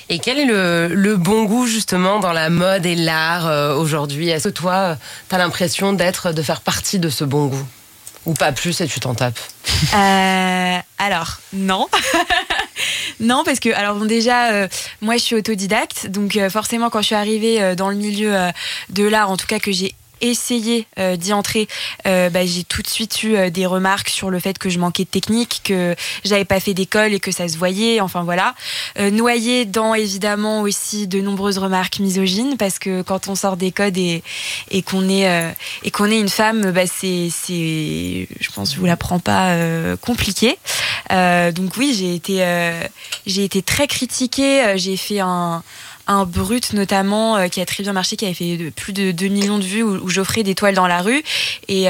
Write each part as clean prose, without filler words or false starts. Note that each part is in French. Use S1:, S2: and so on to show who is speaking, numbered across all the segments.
S1: Et quel est le bon goût justement dans la mode et l'art aujourd'hui? Est-ce que toi, t'as l'impression de faire partie de ce bon goût? Ou pas plus et tu t'en tapes?
S2: Alors, non. Non, parce que, alors bon, déjà, moi je suis autodidacte, donc forcément quand je suis arrivée dans le milieu de l'art, en tout cas que j'ai essayé d'y entrer, j'ai tout de suite eu des remarques sur le fait que je manquais de technique, que j'avais pas fait d'école et que ça se voyait, enfin voilà. Noyé dans évidemment aussi de nombreuses remarques misogynes, parce que quand on sort des codes et qu'on est une femme, c'est je pense je vous l'apprends pas, compliqué. Donc oui, j'ai été très critiquée. J'ai fait un brut notamment qui a très bien marché, qui avait fait plus de 2 millions de vues, où j'offrais des toiles dans la rue, et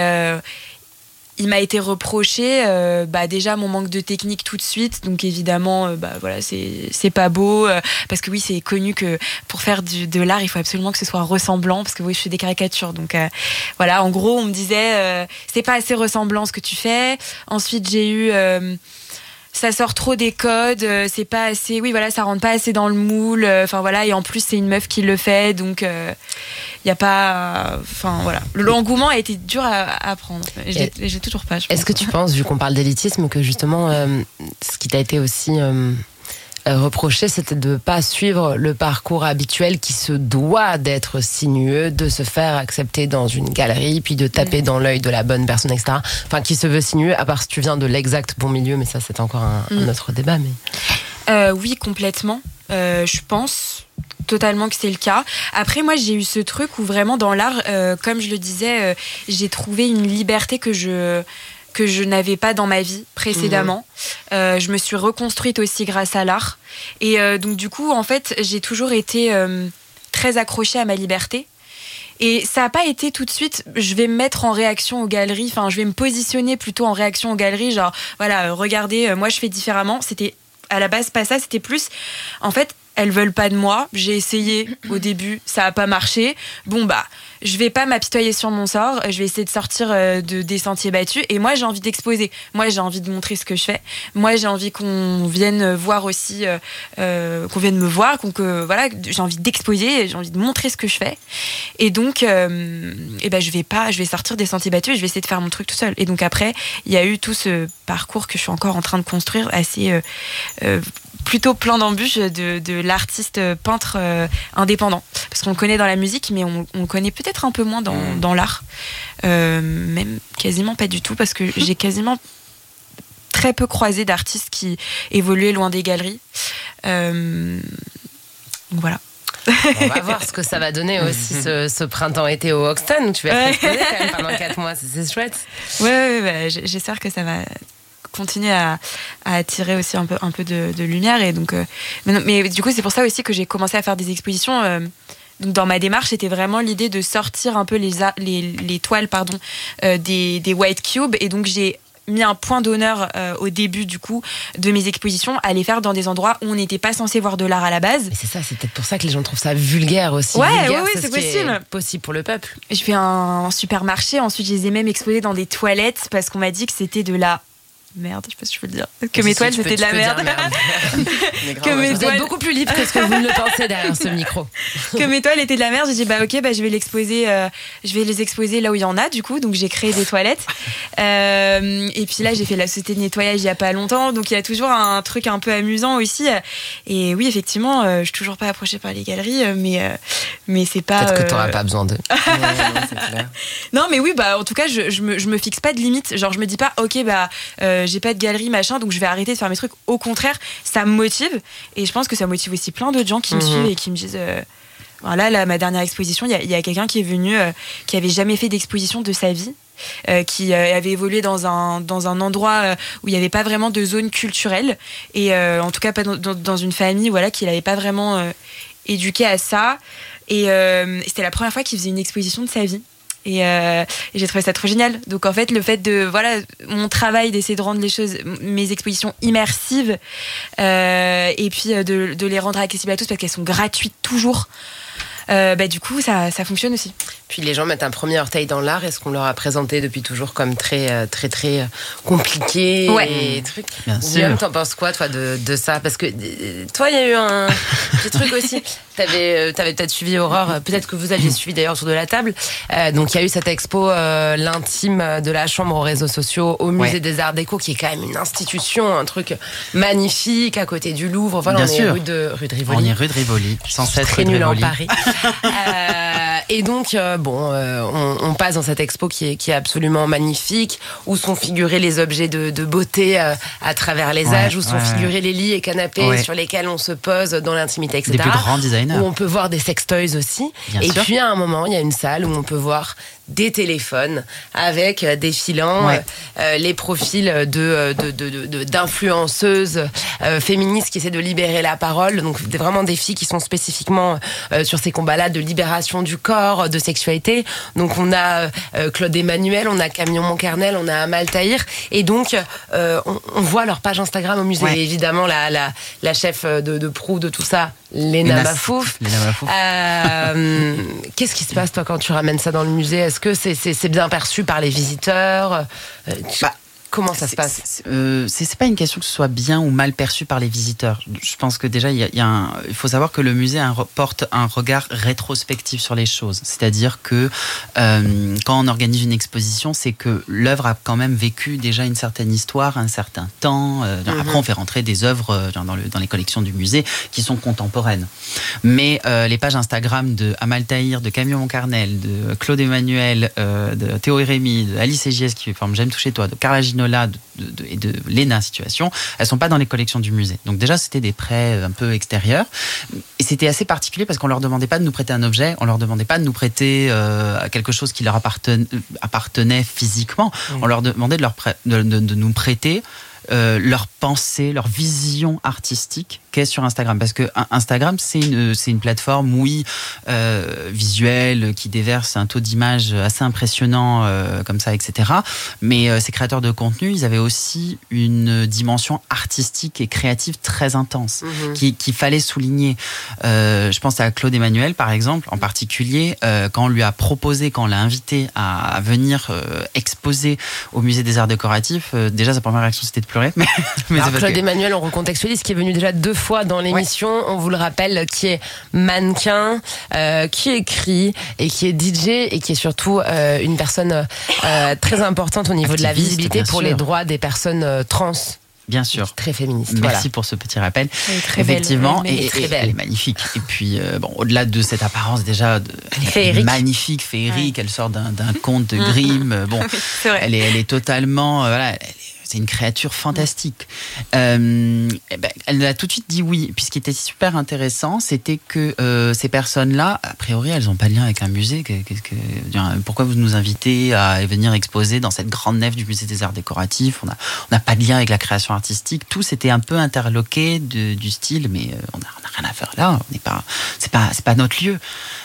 S2: il m'a été reproché déjà mon manque de technique tout de suite, donc évidemment voilà, c'est pas beau, parce que oui, c'est connu que pour faire de l'art il faut absolument que ce soit ressemblant, parce que oui, je fais des caricatures, donc voilà, en gros on me disait c'est pas assez ressemblant ce que tu fais. Ensuite j'ai eu ça sort trop des codes, c'est pas assez, oui voilà, ça rentre pas assez dans le moule, enfin voilà, et en plus c'est une meuf qui le fait, donc y a pas, enfin voilà, l'engouement a été dur à prendre. J'ai toujours pas.
S1: Est-ce que tu penses, vu qu'on parle d'élitisme, que justement ce qui t'a été aussi reproché, c'était de ne pas suivre le parcours habituel qui se doit d'être sinueux, de se faire accepter dans une galerie, puis de taper dans l'œil de la bonne personne, etc. Enfin, qui se veut sinueux, à part si tu viens de l'exact bon milieu, mais ça, c'est encore un autre débat. Mais...
S2: oui, complètement. Je pense totalement que c'est le cas. Après, moi, j'ai eu ce truc où vraiment dans l'art, comme je le disais, j'ai trouvé une liberté que je n'avais pas dans ma vie précédemment. Je me suis reconstruite aussi grâce à l'art. Et donc du coup, en fait, j'ai toujours été très accrochée à ma liberté. Et ça n'a pas été tout de suite, je vais me mettre en réaction aux galeries, enfin, je vais me positionner plutôt en réaction aux galeries, genre, voilà, regardez, moi je fais différemment. C'était à la base pas ça, c'était plus, en fait, elles veulent pas de moi. J'ai essayé au début, ça a pas marché. Bon je vais pas m'apitoyer sur mon sort. Je vais essayer de sortir des sentiers battus. Et moi, j'ai envie d'exposer. Moi, j'ai envie de montrer ce que je fais. Moi, j'ai envie qu'on vienne voir aussi, qu'on vienne me voir. Voilà, j'ai envie d'exposer. J'ai envie de montrer ce que je fais. Et donc, je vais sortir des sentiers battus. Et je vais essayer de faire mon truc tout seul. Et donc après, il y a eu tout ce parcours que je suis encore en train de construire, assez plutôt plein d'embûches, de l'artiste peintre indépendant, parce qu'on le connaît dans la musique, mais on le connaît peut-être un peu moins dans l'art, même quasiment pas du tout, parce que j'ai quasiment très peu croisé d'artistes qui évoluaient loin des galeries, donc voilà.
S1: On va voir ce que ça va donner aussi ce printemps-été au Hoxton, où tu vas te exposer quand même pendant 4 mois, c'est chouette.
S2: Ouais, j'espère que ça va continuer à attirer aussi un peu de lumière, et donc mais du coup c'est pour ça aussi que j'ai commencé à faire des expositions. Donc dans ma démarche, c'était vraiment l'idée de sortir un peu les toiles des white cubes, et donc j'ai mis un point d'honneur au début du coup de mes expositions à les faire dans des endroits où on n'était pas censé voir de l'art à la base.
S1: Et c'est ça, c'est peut-être pour ça que les gens trouvent ça vulgaire aussi.
S2: Ouais,
S1: vulgaire,
S2: oui, c'est possible.
S1: Possible pour le peuple.
S2: Je fais un supermarché, ensuite je les ai même exposés dans des toilettes, parce qu'on m'a dit que c'était de la merde, je sais pas si je peux le dire. Que mes toiles c'était de la merde.
S1: Vous êtes beaucoup plus libre que ce que vous ne le pensez derrière ce micro.
S2: Que mes toiles étaient de la merde. J'ai dit je vais les exposer là où il y en a, du coup. Donc j'ai créé des toilettes. Et puis là j'ai fait la société de nettoyage il y a pas longtemps. Donc il y a toujours un truc un peu amusant aussi. Et oui, effectivement, je suis toujours pas approchée par les galeries, mais c'est pas.
S1: Peut-être que t'auras pas besoin d'eux.
S3: Non, c'est clair.
S2: Non, mais oui, en tout cas, je me fixe pas de limite. Genre, je me dis pas, j'ai pas de galerie, machin, donc je vais arrêter de faire mes trucs. Au contraire, ça me motive. Et je pense que ça motive aussi plein d'autres gens qui me suivent et qui me disent... Là, ma dernière exposition, il y a quelqu'un qui est venu, qui avait jamais fait d'exposition de sa vie, qui avait évolué dans un endroit où il n'y avait pas vraiment de zone culturelle, et en tout cas pas dans une famille, voilà, qui l'avait pas vraiment éduqué à ça. Et c'était la première fois qu'il faisait une exposition de sa vie. Et j'ai trouvé ça trop génial. Donc en fait, le fait de mon travail d'essayer de rendre mes expositions immersives, et puis de les rendre accessibles à tous, parce qu'elles sont gratuites toujours. du coup, ça fonctionne aussi.
S1: Puis les gens mettent un premier orteil dans l'art. Est-ce qu'on leur a présenté depuis toujours comme très compliqué et trucs. Guillaume, t'en penses quoi, toi, de ça? Parce que toi, il y a eu un petit truc aussi. T'avais peut-être suivi Aurore, peut-être que vous aviez suivi d'ailleurs autour de la table. Donc il y a eu cette expo, l'intime de la chambre aux réseaux sociaux, au musée des Arts Déco, qui est quand même une institution, un truc magnifique à côté du Louvre. Voilà,
S3: Bien sûr.
S1: Rue de Rivoli.
S3: On est rue de Rivoli, 107
S1: très
S3: rue de
S1: nul en
S3: Rivoli.
S1: Paris. Et donc, on passe dans cette expo qui est absolument magnifique, où sont figurés les objets de beauté à travers les âges, où sont figurés les lits et canapés sur lesquels on se pose dans l'intimité, etc.
S3: Des plus grands designers.
S1: Où on peut voir des sextoys aussi.
S3: Bien
S1: et
S3: sûr.
S1: puis, à un moment, il y a une salle où on peut voir des téléphones avec défilant les profils d'influenceuses féministes qui essaient de libérer la parole. Donc vraiment des filles qui sont spécifiquement sur ces combats-là de libération du corps, de sexualité. Donc on a Claude Emmanuel, on a Camille Montcarnel, on a Amal Tahir. Et donc on voit leur page Instagram au musée. Et évidemment la chef de proue de tout ça, Léna Mafouf. Qu'est-ce qui se passe toi quand tu ramènes ça dans le musée? Est-ce que c'est bien perçu par les visiteurs? Comment ça se passe?
S3: C'est pas une question que ce soit bien ou mal perçu par les visiteurs. Je pense que déjà, il faut savoir que le musée porte un regard rétrospectif sur les choses. C'est-à-dire que quand on organise une exposition, c'est que l'œuvre a quand même vécu déjà une certaine histoire, un certain temps. Après, on fait rentrer des œuvres dans les collections du musée qui sont contemporaines. Mais les pages Instagram de Amal Tahir, de Camille Montcarnel, de Claude Emmanuel, de Théo et Rémy, de Alice et JS qui forment J'aime toucher toi, de Carla Ginola et de Léna Situation, elles sont pas dans les collections du musée. Donc déjà, c'était des prêts un peu extérieurs. Et c'était assez particulier parce qu'on leur demandait pas de nous prêter un objet, on leur demandait pas de nous prêter quelque chose qui leur appartenait physiquement. On leur demandait de nous prêter leur pensée, leur vision artistique qu'est sur Instagram. Parce que Instagram, c'est une plateforme, visuelle, qui déverse un taux d'image assez impressionnant, comme ça, etc. Mais ces créateurs de contenu, ils avaient aussi une dimension artistique et créative très intense, qu'il fallait souligner. Je pense à Claude Emmanuel, par exemple, en particulier, quand on lui a proposé, quand on l'a invité à venir exposer au Musée des Arts Décoratifs, déjà, sa première réaction, c'était de pleurer. Mais
S1: alors, Claude Emmanuel, on recontextualise, qui est venu déjà 2 fois dans l'émission, on vous le rappelle, qui est mannequin, qui écrit et qui est DJ et qui est surtout une personne très importante au niveau de la visibilité pour les droits des personnes trans.
S3: Bien sûr.
S1: Très féministe.
S3: Merci pour ce petit rappel.
S2: Elle est très
S3: Effectivement,
S2: belle.
S3: Elle est magnifique. Et puis, au-delà de cette apparence déjà magnifique, féerique, elle sort d'un conte de Grimm. Bon,
S2: c'est vrai.
S3: elle est totalement, c'est une créature fantastique. Elle a tout de suite dit oui. Puis ce qui était super intéressant, c'était que ces personnes-là, a priori, elles n'ont pas de lien avec un musée. Pourquoi vous nous invitez à venir exposer dans cette grande nef du musée des Arts Décoratifs? On n'a pas de lien avec la création artistique. Tout c'était un peu interloqué du style, mais on n'a rien à faire là. C'est pas notre lieu.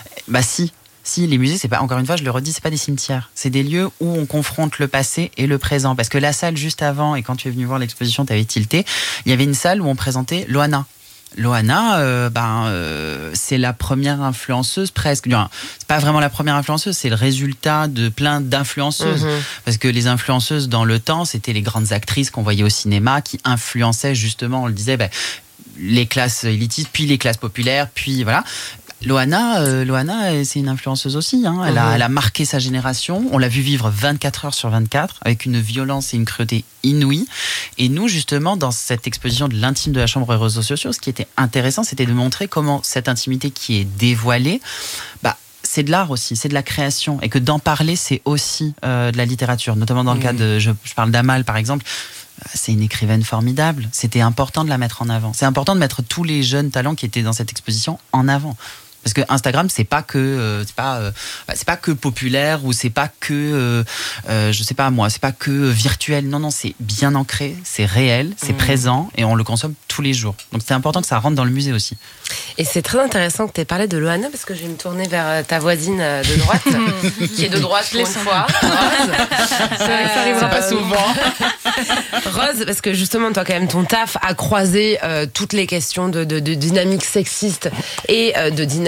S3: Si, les musées, c'est pas, encore une fois, je le redis, c'est pas des cimetières. C'est des lieux où on confronte le passé et le présent. Parce que la salle juste avant, et quand tu es venu voir l'exposition, t'avais tilté, il y avait une salle où on présentait Loana. Loana, c'est la première influenceuse presque. C'est pas vraiment la première influenceuse, c'est le résultat de plein d'influenceuses. Parce que les influenceuses dans le temps, c'était les grandes actrices qu'on voyait au cinéma qui influençaient justement, on le disait, les classes élitistes, puis les classes populaires, puis voilà. Loana, c'est une influenceuse aussi. Elle a marqué sa génération. On l'a vu vivre 24 heures sur 24 avec une violence et une cruauté inouïe. Et nous, justement, dans cette exposition de l'intime de la chambre aux réseaux sociaux, ce qui était intéressant, c'était de montrer comment cette intimité qui est dévoilée, c'est de l'art aussi, c'est de la création. Et que d'en parler, c'est aussi de la littérature. Notamment dans le cas de... Je parle d'Amal, par exemple. C'est une écrivaine formidable. C'était important de la mettre en avant. C'est important de mettre tous les jeunes talents qui étaient dans cette exposition en avant. Parce que Instagram, c'est pas que populaire ou c'est pas que c'est pas que virtuel. Non, c'est bien ancré, c'est réel, c'est présent et on le consomme tous les jours. Donc c'est important que ça rentre dans le musée aussi.
S1: Et c'est très intéressant que tu aies parlé de Loana parce que je vais me tourner vers ta voisine de droite, qui est de droite pour une fois. Rose.
S2: Ça arrivera pas souvent.
S1: Rose, parce que justement, toi, quand même, ton taf a croisé toutes les questions de dynamique sexiste et de dynamique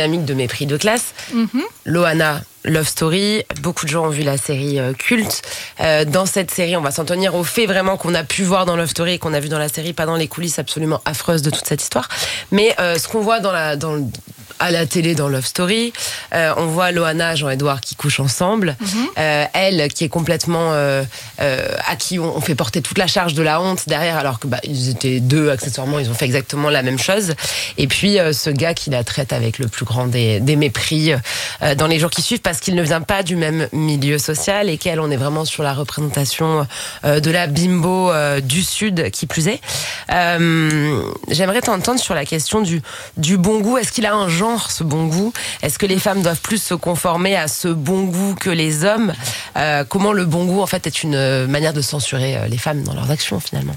S1: dynamique de mépris de classe. Loana, Love Story, beaucoup de gens ont vu la série culte. Dans cette série, on va s'en tenir au fait vraiment qu'on a pu voir dans Love Story et qu'on a vu dans la série, pas dans les coulisses absolument affreuses de toute cette histoire. Mais ce qu'on voit à la télé dans Love Story, on voit Loana et Jean-Edouard qui couchent ensemble. Elle qui est complètement à qui on fait porter toute la charge de la honte derrière, alors que ils étaient deux accessoirement, ils ont fait exactement la même chose. Et puis ce gars qui la traite avec le plus grand des mépris dans les jours qui suivent, parce qu'il ne vient pas du même milieu social et qu'elle, on est vraiment sur la représentation de la bimbo du Sud, qui plus est. J'aimerais t'entendre sur la question du bon goût. Est-ce qu'il a un genre, ce bon goût? Est-ce que les femmes doivent plus se conformer à ce bon goût que les hommes? Comment le bon goût, en fait, est une manière de censurer les femmes dans leurs actions, finalement?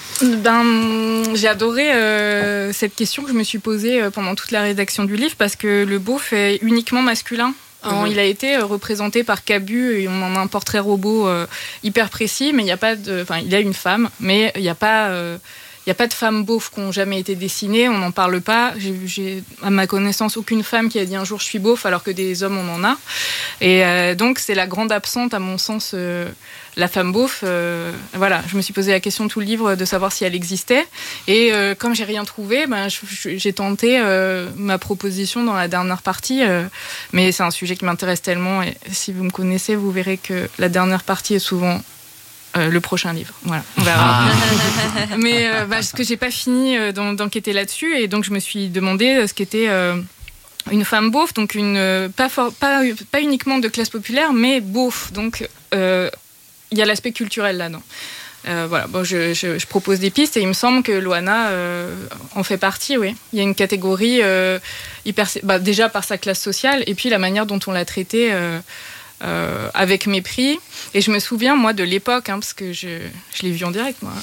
S4: J'ai adoré cette question que je me suis posée pendant toute la rédaction du livre, parce que le beauf est uniquement masculin. Il a été représenté par Cabu et on en a un portrait robot hyper précis, mais il y a pas il a une femme, mais il n'y a pas de femmes beaufs qui n'ont jamais été dessinées, on n'en parle pas. J'ai, à ma connaissance, aucune femme qui a dit un jour je suis beauf, alors que des hommes on en a. Et donc c'est la grande absente, à mon sens, la femme beauf. Voilà, je me suis posé la question tout le livre de savoir si elle existait. Et comme j'ai rien trouvé, j'ai tenté ma proposition dans la dernière partie. Mais c'est un sujet qui m'intéresse tellement. Et si vous me connaissez, vous verrez que la dernière partie est souvent le prochain livre. Voilà, on verra. Mais ce que j'ai pas fini d'enquêter là-dessus, et donc je me suis demandé ce qu'était une femme beauf, donc pas uniquement de classe populaire, mais beauf. Donc il y a l'aspect culturel là-dedans. Voilà, je propose des pistes et il me semble que Loana en fait partie, oui. Il y a une catégorie déjà par sa classe sociale et puis la manière dont on l'a traitée avec mépris. Et je me souviens, moi, de l'époque, parce que je l'ai vu en direct, moi,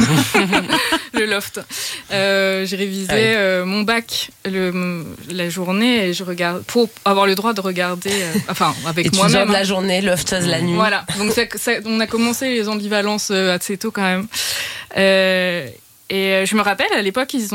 S4: le loft. J'ai révisé mon bac la journée et je regarde pour avoir le droit de regarder, avec moi-même.
S1: De la journée, lofteuse la nuit.
S4: Voilà, donc on a commencé les ambivalences assez tôt quand même. Et je me rappelle, à l'époque, ils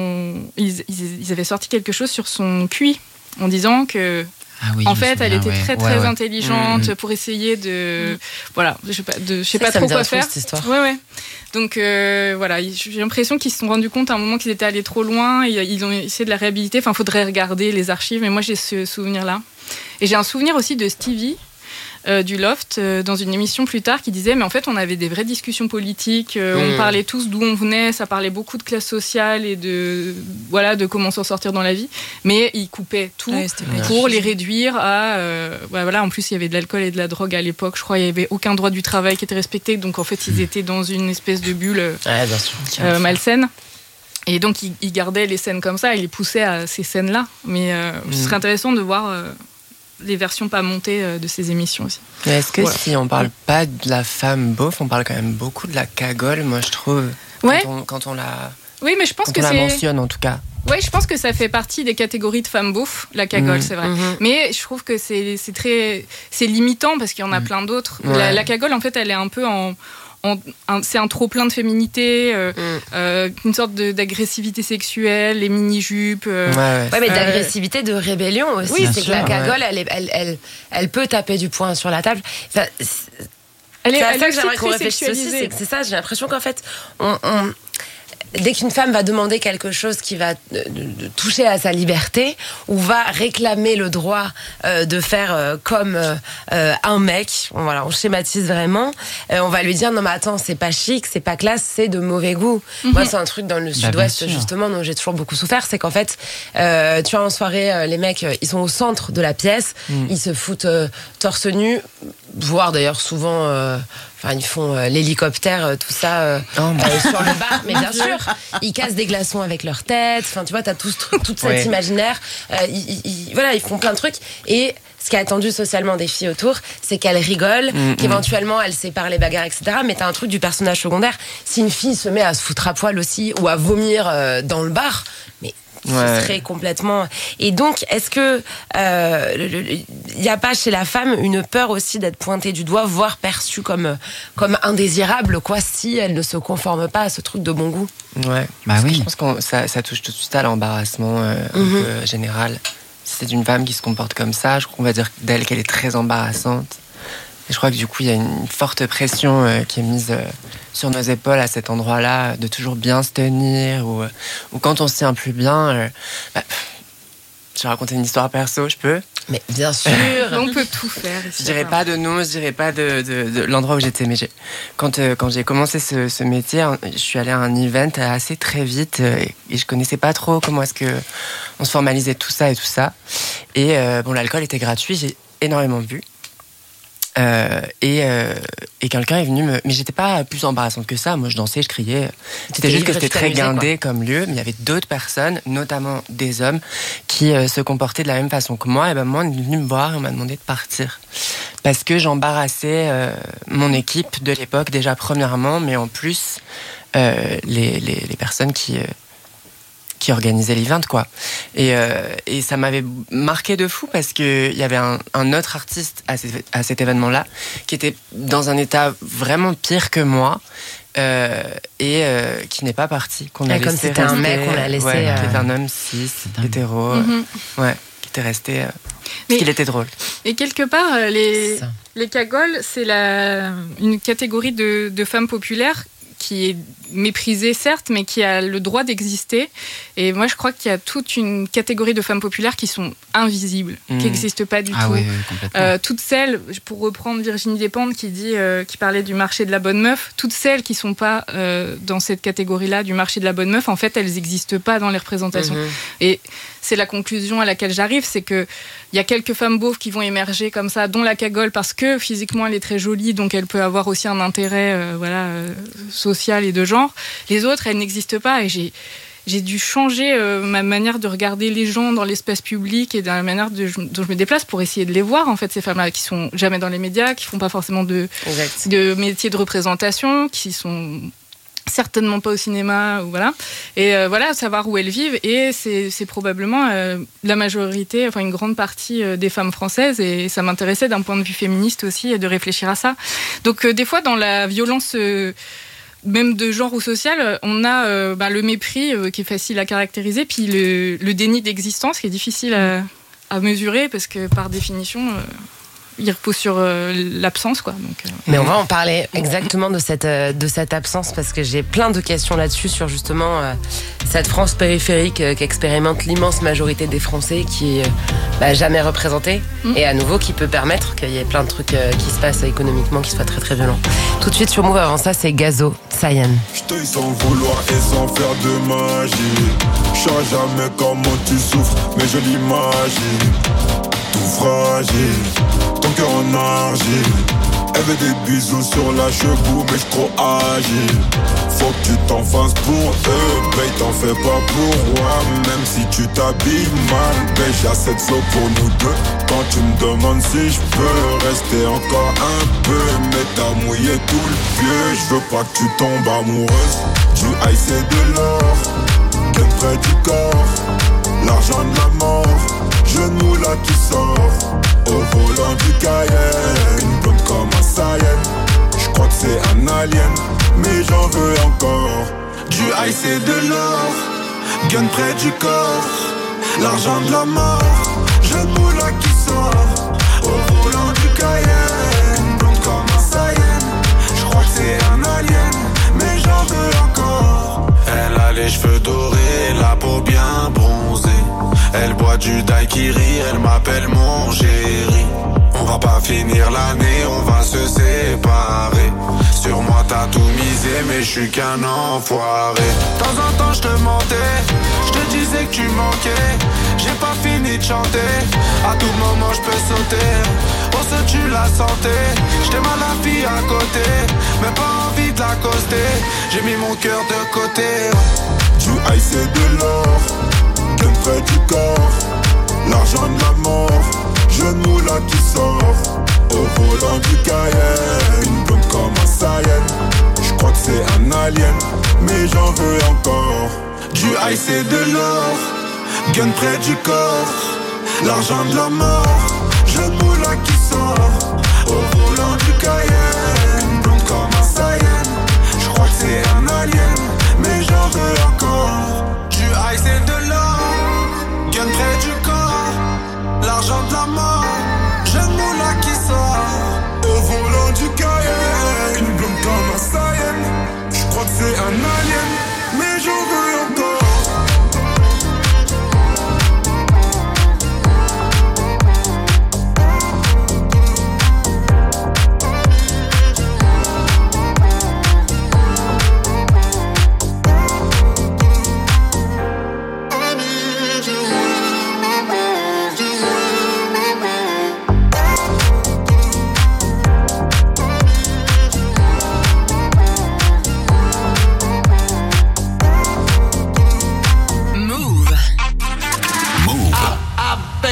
S4: avaient sorti quelque chose sur son QI en disant que en fait, elle était très intelligente pour essayer de... Voilà, je sais pas trop quoi faire.
S1: Cette histoire.
S4: Ouais. Donc, j'ai l'impression qu'ils se sont rendus compte à un moment qu'ils étaient allés trop loin et ils ont essayé de la réhabiliter. Enfin, il faudrait regarder les archives, mais moi, j'ai ce souvenir-là. Et j'ai un souvenir aussi de Stevie, du Loft, dans une émission plus tard, qui disait mais en fait on avait des vraies discussions politiques, on parlait tous d'où on venait, ça parlait beaucoup de classe sociale et de comment s'en sortir dans la vie, mais ils coupaient tout pour les réduire à en plus il y avait de l'alcool et de la drogue à l'époque, je crois il y avait aucun droit du travail qui était respecté, donc en fait ils étaient dans une espèce de bulle malsaine. Et donc ils gardaient les scènes comme ça, ils les poussaient à ces scènes là, mais ce serait intéressant de voir les versions pas montées de ces émissions aussi.
S5: Mais est-ce que si on parle pas de la femme beauf, on parle quand même beaucoup de la cagole, moi je trouve, quand on la...
S4: Oui, mais je pense que
S5: on la mentionne en tout cas.
S4: Oui, je pense que ça fait partie des catégories de femmes beauf, la cagole, c'est vrai. Mais je trouve que c'est limitant parce qu'il y en a plein d'autres. Ouais. La cagole, en fait, elle est un peu c'est un trop-plein de féminité, une sorte d'agressivité sexuelle, les mini-jupes.
S1: Mais d'agressivité, de rébellion aussi. Oui, c'est que la cagole, elle peut taper du poing sur la table. C'est à ça que j'aimerais qu'on réfléchisse aussi. C'est ça, j'ai l'impression qu'en fait, dès qu'une femme va demander quelque chose qui va toucher à sa liberté ou va réclamer le droit de faire comme un mec, on schématise vraiment, on va lui dire non mais attends, c'est pas chic, c'est pas classe, c'est de mauvais goût. Moi c'est un truc dans le sud-ouest justement dont j'ai toujours beaucoup souffert, c'est qu'en fait tu vois en soirée les mecs ils sont au centre de la pièce, ils se foutent torse nu, voire d'ailleurs souvent ils font l'hélicoptère, tout ça sur le bar, mais bien sûr, ils cassent des glaçons avec leur tête. Enfin, tu vois, t'as tout cet imaginaire. Ils font plein de trucs. Et ce qui est attendu socialement des filles autour, c'est qu'elles rigolent, qu'éventuellement elles séparent les bagarres, etc. Mais t'as un truc du personnage secondaire. Si une fille se met à se foutre à poil aussi ou à vomir dans le bar, mais ce serait complètement... Et donc, est-ce que y a pas chez la femme une peur aussi d'être pointée du doigt, voire perçue comme indésirable, si elle ne se conforme pas à ce truc de bon goût?
S5: Ouais, je pense que ça touche tout de suite à l'embarrassement général. si c'est une femme qui se comporte comme ça, je crois qu'on va dire d'elle qu'elle est très embarrassante. Et je crois que du coup, il y a une forte pression qui est mise sur nos épaules à cet endroit-là, de toujours bien se tenir, ou quand on se tient plus bien... je vais raconter une histoire perso, je peux ?
S1: Mais bien sûr.
S4: On peut tout faire.
S5: Je dirais pas de nom, je dirais pas de l'endroit où j'étais, mais quand j'ai commencé ce métier, je suis allée à un event assez très vite et je connaissais pas trop comment est-ce que on se formalisait tout ça. Et l'alcool était gratuit, j'ai énormément bu. Et quelqu'un est venu mais j'étais pas plus embarrassante que ça, moi je dansais, je criais, c'était juste que c'était très guindé comme lieu, mais il y avait d'autres personnes, notamment des hommes qui se comportaient de la même façon que moi. Et ben moi on est venu me voir et on m'a demandé de partir parce que j'embarrassais mon équipe de l'époque déjà premièrement, mais en plus les personnes qui organisait l'event, quoi. Et ça m'avait marqué de fou parce qu'il y avait un autre artiste à cet événement-là qui était dans un état vraiment pire que moi et qui n'est pas parti.
S1: Comme c'était un mec, on l'a laissé...
S5: qui était un homme cis, hétéro, qui était resté... parce qu'il était drôle.
S4: Et quelque part, les cagoles, c'est une catégorie de femmes populaires qui est méprisée, certes, mais qui a le droit d'exister. Et moi, je crois qu'il y a toute une catégorie de femmes populaires qui sont invisibles, qui n'existent pas du tout.
S3: Oui, complètement.
S4: Toutes celles, pour reprendre Virginie Despentes qui parlait du marché de la bonne meuf, toutes celles qui ne sont pas dans cette catégorie-là du marché de la bonne meuf, en fait, elles n'existent pas dans les représentations. Et c'est la conclusion à laquelle j'arrive, c'est qu'il y a quelques femmes beaufs qui vont émerger comme ça, dont la cagole, parce que physiquement, elle est très jolie, donc elle peut avoir aussi un intérêt social et de genre. Les autres, elles n'existent pas. Et j'ai dû changer ma manière de regarder les gens dans l'espace public et dans la manière dont je me déplace pour essayer de les voir, en fait, ces femmes-là qui sont jamais dans les médias, qui font pas forcément de métier de représentation, qui sont certainement pas au cinéma, ou voilà. Et savoir où elles vivent. Et c'est probablement la majorité, enfin une grande partie des femmes françaises. Et ça m'intéressait d'un point de vue féministe aussi de réfléchir à ça. Donc des fois, dans la violence... même de genre ou social, on a le mépris qui est facile à caractériser, puis le déni d'existence qui est difficile à mesurer parce que par définition, il repose sur l'absence, quoi. Donc,
S1: Mais on va en parler exactement de cette absence parce que j'ai plein de questions là-dessus sur justement cette France périphérique qu'expérimente l'immense majorité des Français qui est jamais représentée et à nouveau qui peut permettre qu'il y ait plein de trucs qui se passent économiquement qui soient très très violents. Tout de suite sur Move, avant ça c'est Gazo, Cyan.
S6: J't'aille sans vouloir et sans faire de magie. J'sais jamais comment tu souffres, mais je l'imagine. Tout fragile, ton cœur en argile. Elle veut des bisous sur la cheveux, mais j'suis trop agile. Faut que tu t'en fasses pour eux, mais t'en fais pas pour moi. Même si tu t'habilles mal, mais j'ai assez de flow pour nous deux. Quand tu me demandes si j'peux rester encore un peu, mais t'as mouillé tout le pieu. J'veux pas que tu tombes amoureuse. Du high c'est de l'or, bien près du corps. L'argent de la mort, genou là qui sort. Au volant du Cayenne, une blonde comme un Saiyan. J'crois que c'est un alien, mais j'en veux encore. Du high c'est de l'or, gun près du corps. L'argent de la mort, genou là qui sort. Au volant du Cayenne, une blonde comme un Saiyan. J'crois que c'est un alien, mais j'en veux encore. Elle a les cheveux dorés, la peau bien bronzée. Elle boit du daiquiri, elle m'appelle mon chéri. On va pas finir l'année, on va se séparer. Sur moi t'as tout misé, mais je suis qu'un enfoiré. De temps en temps je te mentais, je te disais que tu manquais. J'ai pas fini de chanter, à tout moment je peux sauter. On se tue la santé, j'étais mal la fille à côté, mais pas envie de l'accoster. J'ai mis mon cœur de côté. Du high c'est de l'or, gun près du corps. L'argent de la mort, genou là qui sort. Au volant du Cayenne, une blonde comme un Saiyan. J'crois que c'est un alien, mais j'en veux encore. Du high c'est de l'or, gun près du corps. L'argent de la mort, genou là qui sort. Au volant du Cayenne, une blonde comme un Saiyan. J'crois que c'est un alien, mais j'en veux encore. Du high c'est de l'or, gun près du corps.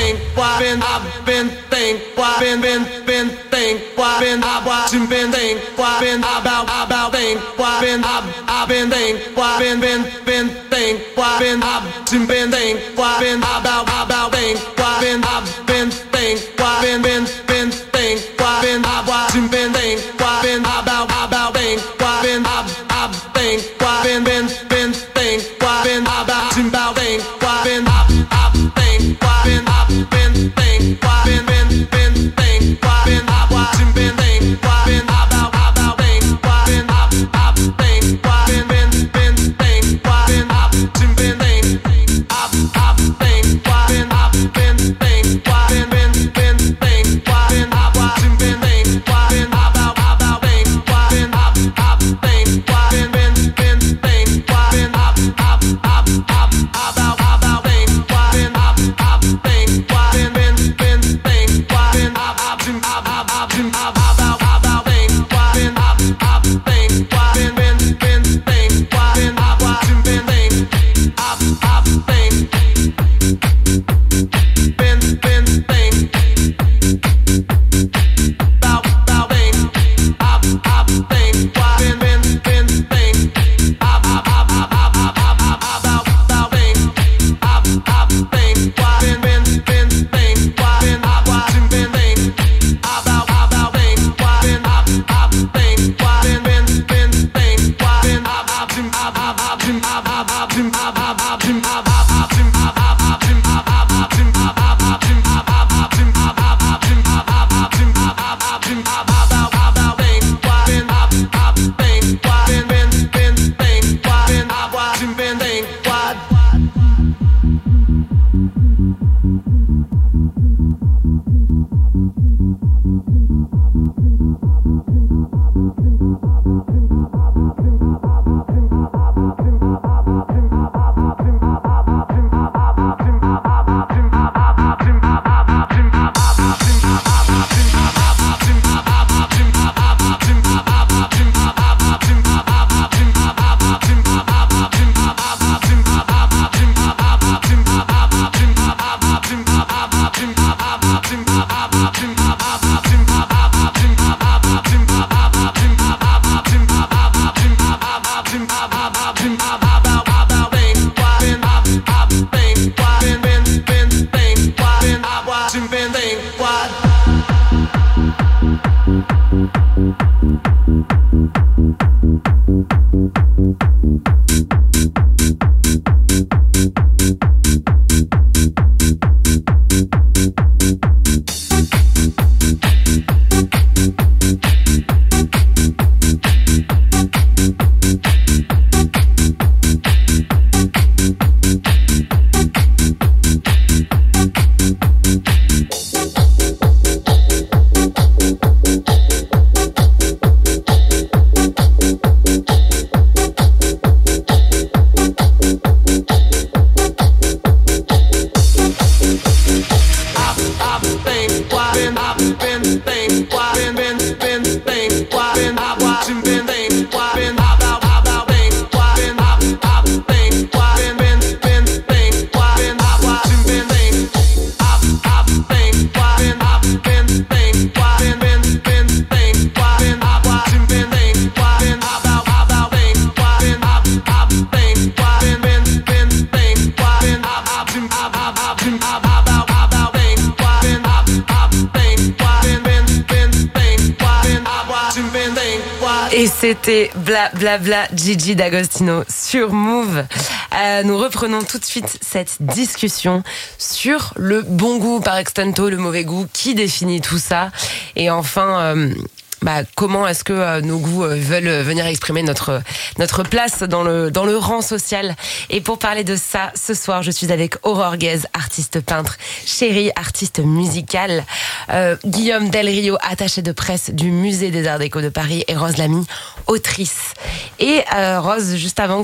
S1: Et c'était Bla Bla Bla Gigi D'Agostino sur Move. Nous reprenons tout de suite cette discussion sur le bon goût par extento, le mauvais goût, qui définit tout ça. Et enfin, comment est-ce que nos goûts veulent venir exprimer notre place dans le rang social. Et pour parler de ça, ce soir, je suis avec Aurore Guez, artiste peintre, Chérie, artiste musicale, Guillaume Del Rio, attaché de presse du Musée des Arts Déco de Paris, et Rose Lamy, autrice. Et Rose, juste avant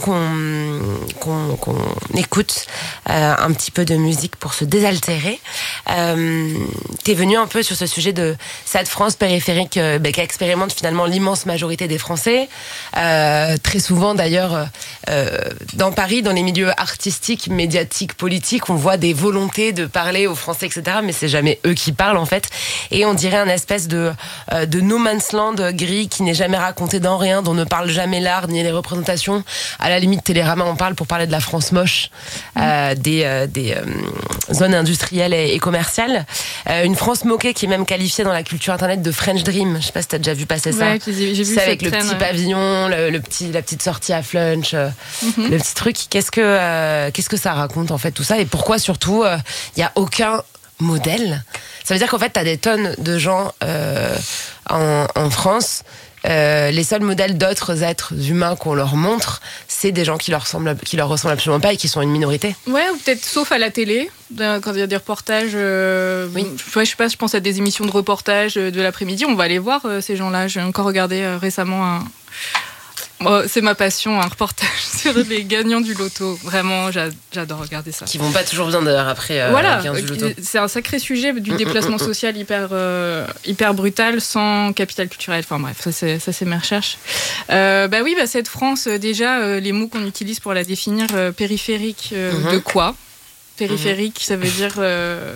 S1: qu'on écoute un petit peu de musique pour se désaltérer, t'es venue un peu sur ce sujet de cette France périphérique, expérimente finalement l'immense majorité des Français. Très souvent d'ailleurs, dans Paris, dans les milieux artistiques, médiatiques, politiques, on voit des volontés de parler aux Français, etc. Mais c'est jamais eux qui parlent en fait. Et on dirait un espèce de no man's land gris qui n'est jamais raconté dans rien, dont ne parle jamais l'art ni les représentations. À la limite, Télérama en parle pour parler de la France moche, des zones industrielles et commerciales. Une France moquée qui est même qualifiée dans la culture internet de French Dream. Je sais pas si t'as déjà vu passer ça.
S4: Ouais, j'ai vu
S1: c'est avec le petit pavillon, la petite sortie à flunch, le petit truc. Qu'est-ce que ça raconte en fait tout ça, et pourquoi surtout il y a aucun modèle? Ça veut dire qu'en fait t'as des tonnes de gens en France. Les seuls modèles d'autres êtres humains qu'on leur montre, c'est des gens qui leur ressemblent absolument pas et qui sont une minorité.
S4: Ouais, ou peut-être sauf à la télé, quand il y a des reportages. Oui. Je sais pas, je pense à des émissions de reportage de l'après-midi. On va aller voir ces gens-là. J'ai encore regardé récemment c'est ma passion, un reportage sur les gagnants du loto. Vraiment, j'adore regarder ça.
S1: Qui vont pas toujours bien d'ailleurs après
S4: voilà,
S1: les gagnants du loto.
S4: C'est un sacré sujet du déplacement social hyper brutal, sans capital culturel. Enfin bref, ça c'est mes recherches. Cette France, déjà, les mots qu'on utilise pour la définir, périphérique, de quoi ? Périphérique, ça veut dire quoi ?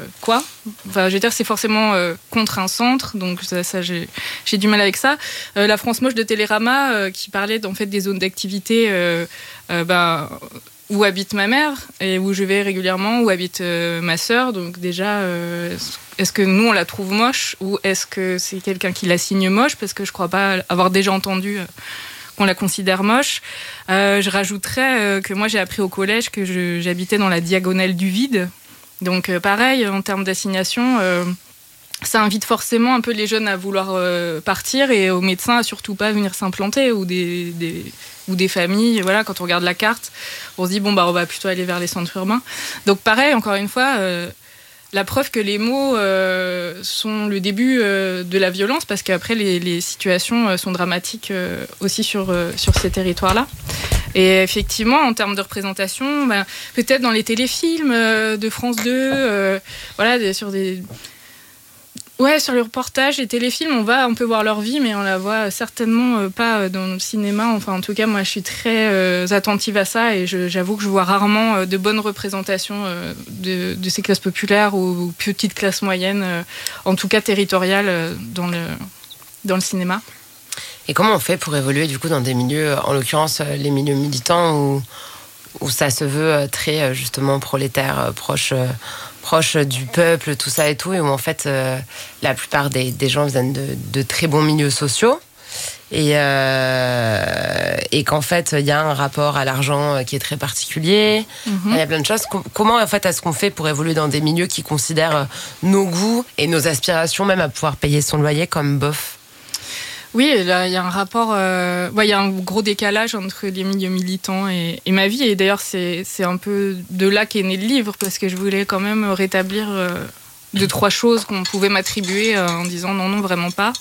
S4: Enfin, je veux dire, c'est forcément contre un centre, donc ça j'ai du mal avec ça. La France moche de Télérama, qui parlait en fait des zones d'activité où habite ma mère et où je vais régulièrement, où habite ma sœur. Donc déjà, est-ce que nous on la trouve moche, ou est-ce que c'est quelqu'un qui la signe moche ? Parce que je crois pas avoir déjà entendu qu'on la considère moche. Je rajouterais que moi j'ai appris au collège que j'habitais dans la diagonale du vide. Donc pareil, en termes d'assignation, ça invite forcément un peu les jeunes à vouloir partir, et aux médecins à surtout pas venir s'implanter, ou des familles. Voilà, quand on regarde la carte, on se dit on va plutôt aller vers les centres urbains. Donc pareil, encore une fois, la preuve que les mots sont le début de la violence, parce qu'après les situations sont dramatiques aussi sur ces territoires-là. Et effectivement, en termes de représentation, peut-être dans les téléfilms de France 2, sur les reportages et téléfilms, on peut voir leur vie, mais on la voit certainement pas dans le cinéma. Enfin, en tout cas, moi, je suis très attentive à ça, et j'avoue que je vois rarement de bonnes représentations de ces classes populaires ou petites classes moyennes, en tout cas territoriales, dans le cinéma.
S1: Et comment on fait pour évoluer du coup dans des milieux, en l'occurrence les milieux militants, où ça se veut très justement prolétaire, proche du peuple, tout ça et tout, et où en fait la plupart des gens viennent de très bons milieux sociaux, et qu'en fait il y a un rapport à l'argent qui est très particulier. Il y a plein de choses. Comment en fait est-ce qu'on fait pour évoluer dans des milieux qui considèrent nos goûts et nos aspirations, même à pouvoir payer son loyer, comme bof?
S4: Oui, là, il y a un rapport, il y a un gros décalage entre les milieux militants et ma vie. Et d'ailleurs, c'est un peu de là qu'est né le livre, parce que je voulais quand même rétablir 2-3 choses qu'on pouvait m'attribuer en disant non, vraiment pas.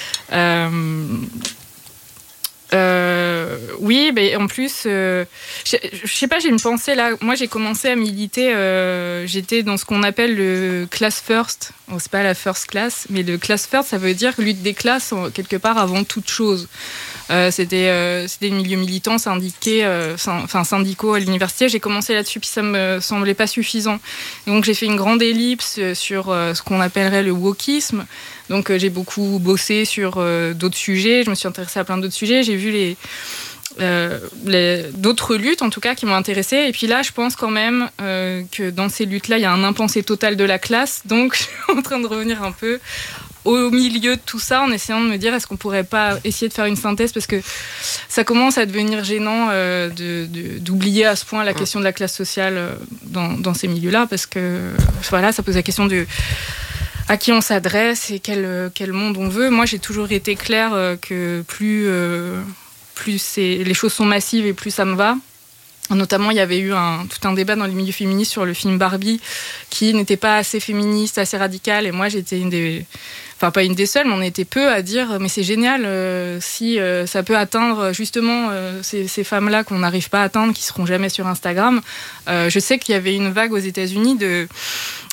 S4: Oui, mais en plus, je sais pas, j'ai une pensée là. Moi, j'ai commencé à militer. J'étais dans ce qu'on appelle le class first. Bon, c'est pas la first class, mais le class first, ça veut dire lutte des classes quelque part avant toute chose. C'était des milieux militants, syndicaux à l'université. J'ai commencé là-dessus, puis ça me semblait pas suffisant. Et donc j'ai fait une grande ellipse sur ce qu'on appellerait le wokisme. Donc j'ai beaucoup bossé sur d'autres sujets. Je me suis intéressée à plein d'autres sujets. J'ai vu d'autres luttes, en tout cas, qui m'ont intéressée. Et puis là, je pense quand même que dans ces luttes-là, il y a un impensé total de la classe. Donc je suis en train de revenir un peu au milieu de tout ça, en essayant de me dire, est-ce qu'on pourrait pas essayer de faire une synthèse, parce que ça commence à devenir gênant d'oublier à ce point la question de la classe sociale dans ces milieux-là, parce que voilà, ça pose la question de à qui on s'adresse et quel monde on veut. Moi, j'ai toujours été claire que plus les choses sont massives et plus ça me va. Notamment, il y avait eu tout un débat dans les milieux féministes sur le film Barbie, qui n'était pas assez féministe, assez radical. Et moi, j'étais pas une des seules, mais on était peu à dire mais c'est génial si ça peut atteindre justement ces femmes-là qu'on n'arrive pas à atteindre, qui seront jamais sur Instagram. Je sais qu'il y avait une vague aux États-Unis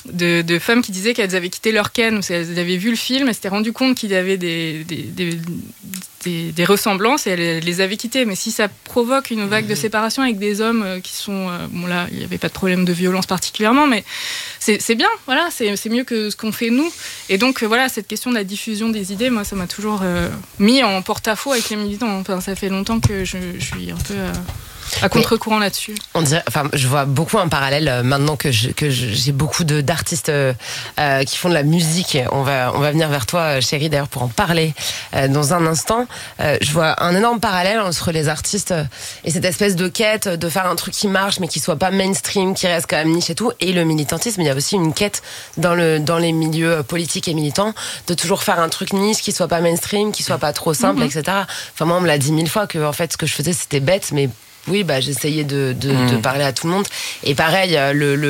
S4: de femmes qui disaient qu'elles avaient quitté leur ken, elles avaient vu le film, elles s'étaient rendues compte qu'il y avait des ressemblances et elles les avaient quittées. Mais si ça provoque une vague de séparation avec des hommes qui sont... bon là, il n'y avait pas de problème de violence particulièrement, mais c'est bien, voilà, c'est mieux que ce qu'on fait nous. Et donc voilà, cette question de la diffusion des idées, moi ça m'a toujours mis en porte-à-faux avec les militants. Enfin, ça fait longtemps que je suis un peu... à contre-courant là-dessus.
S1: On dirait, enfin, je vois beaucoup un parallèle maintenant que j'ai beaucoup d'artistes qui font de la musique. On va venir vers toi, chérie, d'ailleurs, pour en parler dans un instant. Je vois un énorme parallèle entre les artistes et cette espèce de quête de faire un truc qui marche, mais qui soit pas mainstream, qui reste quand même niche et tout. Et le militantisme, il y a aussi une quête dans les milieux politiques et militants de toujours faire un truc niche qui soit pas mainstream, qui soit pas trop simple, etc. Enfin, moi, on me l'a dit 1000 fois que, en fait, ce que je faisais, c'était bête, mais oui, j'essayais de parler à tout le monde. Et pareil,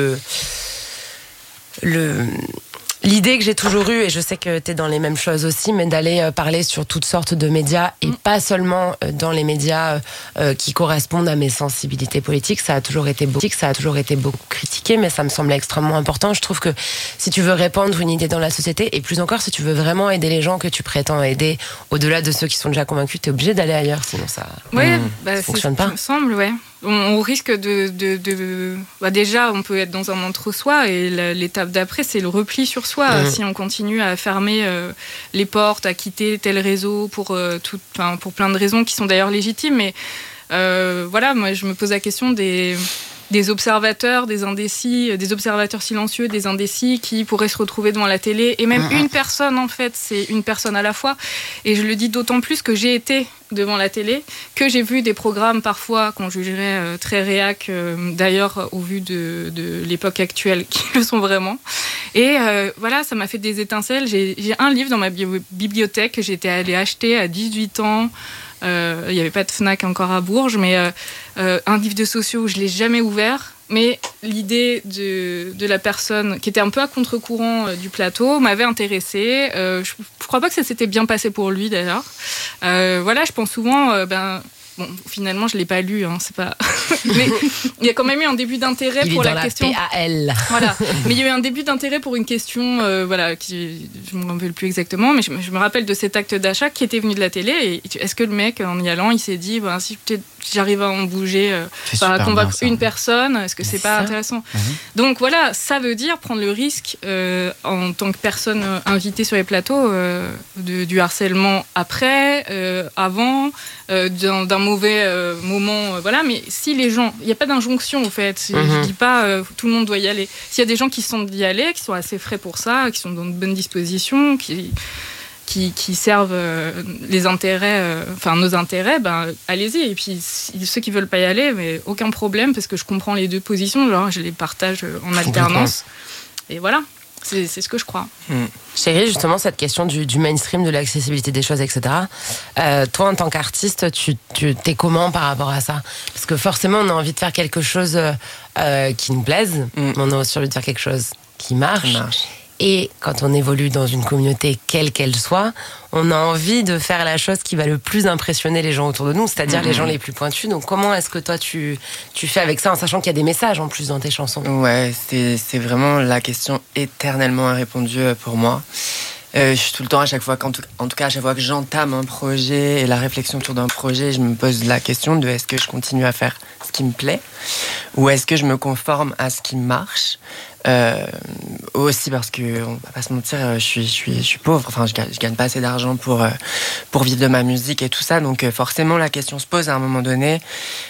S1: l'idée que j'ai toujours eue, et je sais que t'es dans les mêmes choses aussi, mais d'aller parler sur toutes sortes de médias et pas seulement dans les médias qui correspondent à mes sensibilités politiques. Ça a toujours été beaucoup critiqué, mais ça me semble extrêmement important. Je trouve que si tu veux répandre une idée dans la société, et plus encore si tu veux vraiment aider les gens que tu prétends aider, au-delà de ceux qui sont déjà convaincus, t'es obligé d'aller ailleurs, sinon ça fonctionne pas.
S4: Ça me semble, ouais. On risque déjà, on peut être dans un entre-soi et l'étape d'après, c'est le repli sur soi. Si on continue à fermer les portes, à quitter tel réseau pour plein de raisons qui sont d'ailleurs légitimes. Mais voilà, moi, je me pose la question des observateurs, des indécis, des observateurs silencieux, des indécis qui pourraient se retrouver devant la télé. Et même une personne, en fait, c'est une personne à la fois. Et je le dis d'autant plus que j'ai été devant la télé, que j'ai vu des programmes parfois qu'on jugerait très réac, d'ailleurs au vu de l'époque actuelle, qui le sont vraiment. Et voilà, ça m'a fait des étincelles. J'ai un livre dans ma bibliothèque que j'étais allée acheter à 18 ans. Il n'y avait pas de Fnac encore à Bourges, mais un livre de sociaux, je ne l'ai jamais ouvert. Mais l'idée de la personne qui était un peu à contre-courant du plateau m'avait intéressée. Je ne crois pas que ça s'était bien passé pour lui, d'ailleurs. Voilà, je pense souvent... Bon, finalement, je ne l'ai pas lu, hein, c'est pas... Mais il y a quand même eu un début d'intérêt pour la question...
S1: Il est dans la PAL.
S4: Voilà. Mais il y a eu un début d'intérêt pour une question, qui, je ne me rappelle plus exactement, mais je me rappelle de cet acte d'achat qui était venu de la télé. Et est-ce que le mec, en y allant, il s'est dit, si peut-être j'arrive à en bouger, à convaincre une personne, est-ce que c'est pas intéressant ? Donc voilà, ça veut dire prendre le risque, en tant que personne invitée sur les plateaux, du harcèlement après, avant, d'un mauvais moment, voilà. Mais si les gens, il n'y a pas d'injonction au fait, je dis pas tout le monde doit y aller. S'il y a des gens qui sont d'y aller, qui sont assez frais pour ça, qui sont dans de bonnes dispositions, qui servent les intérêts, nos intérêts, allez-y. Et puis ceux qui veulent pas y aller, mais aucun problème, parce que je comprends les deux positions, genre je les partage en alternance. Et voilà. C'est ce que je crois.
S1: Chérie, justement, cette question du mainstream, de l'accessibilité des choses, etc. Toi, en tant qu'artiste, tu t'es comment par rapport à ça ? Parce que forcément, on a envie de faire quelque chose qui nous plaise, mais on a aussi envie de faire quelque chose qui marche. Et quand on évolue dans une communauté, quelle qu'elle soit, on a envie de faire la chose qui va le plus impressionner les gens autour de nous, c'est-à-dire les gens les plus pointus. Donc comment est-ce que toi tu fais avec ça, en sachant qu'il y a des messages en plus dans tes chansons ?
S5: Ouais, c'est vraiment la question éternellement irrépondue pour moi. Je suis tout le temps, à chaque fois, en tout cas à chaque fois que j'entame un projet et la réflexion autour d'un projet, je me pose la question de est-ce que je continue à faire ce qui me plaît ou est-ce que je me conforme à ce qui marche. Aussi parce que on va pas se mentir, je suis pauvre, enfin je gagne pas assez d'argent pour vivre de ma musique et tout ça, donc forcément la question se pose à un moment donné.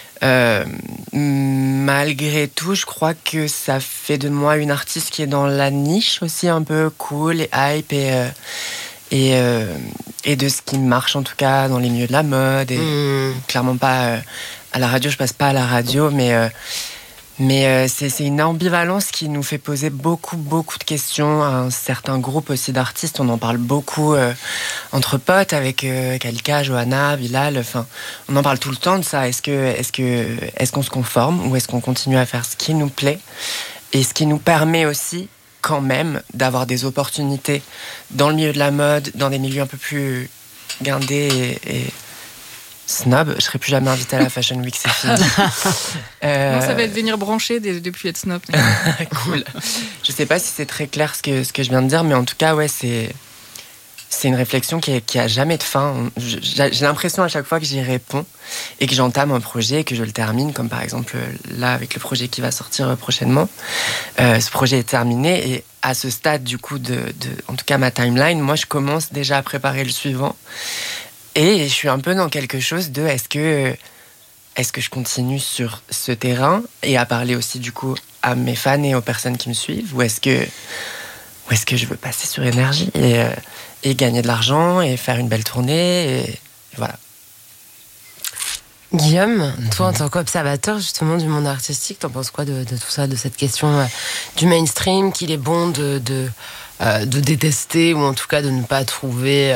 S5: Malgré tout, je crois que ça fait de moi une artiste qui est dans la niche aussi, un peu cool et hype et de ce qui marche en tout cas dans les milieux de la mode et clairement pas à la radio. Je passe pas à la radio, mais c'est une ambivalence qui nous fait poser beaucoup de questions à un certain groupe aussi d'artistes. On en parle beaucoup entre potes avec Kalika, Johanna, Bilal. Enfin, on en parle tout le temps de ça. Est-ce qu'on se conforme ou est-ce qu'on continue à faire ce qui nous plaît et ce qui nous permet aussi quand même d'avoir des opportunités dans le milieu de la mode, dans des milieux un peu plus guindés et Snob, je serai plus jamais invitée à la Fashion Week, c'est fini.
S4: Non, ça va être venir brancher depuis être snob.
S5: Cool. Je sais pas si c'est très clair ce que je viens de dire, mais en tout cas, ouais, c'est une réflexion qui a jamais de fin. J'ai l'impression à chaque fois que j'y réponds et que j'entame un projet et que je le termine, comme par exemple là avec le projet qui va sortir prochainement. Ce projet est terminé et à ce stade du coup en tout cas ma timeline, moi je commence déjà à préparer le suivant et je suis un peu dans quelque chose de est-ce que je continue sur ce terrain et à parler aussi du coup à mes fans et aux personnes qui me suivent ou est-ce que je veux passer sur énergie et gagner de l'argent et faire une belle tournée et voilà.
S1: Guillaume, toi en tant qu'observateur justement du monde artistique, t'en penses quoi de tout ça, de cette question du mainstream, qu'il est bon de détester ou en tout cas de ne pas trouver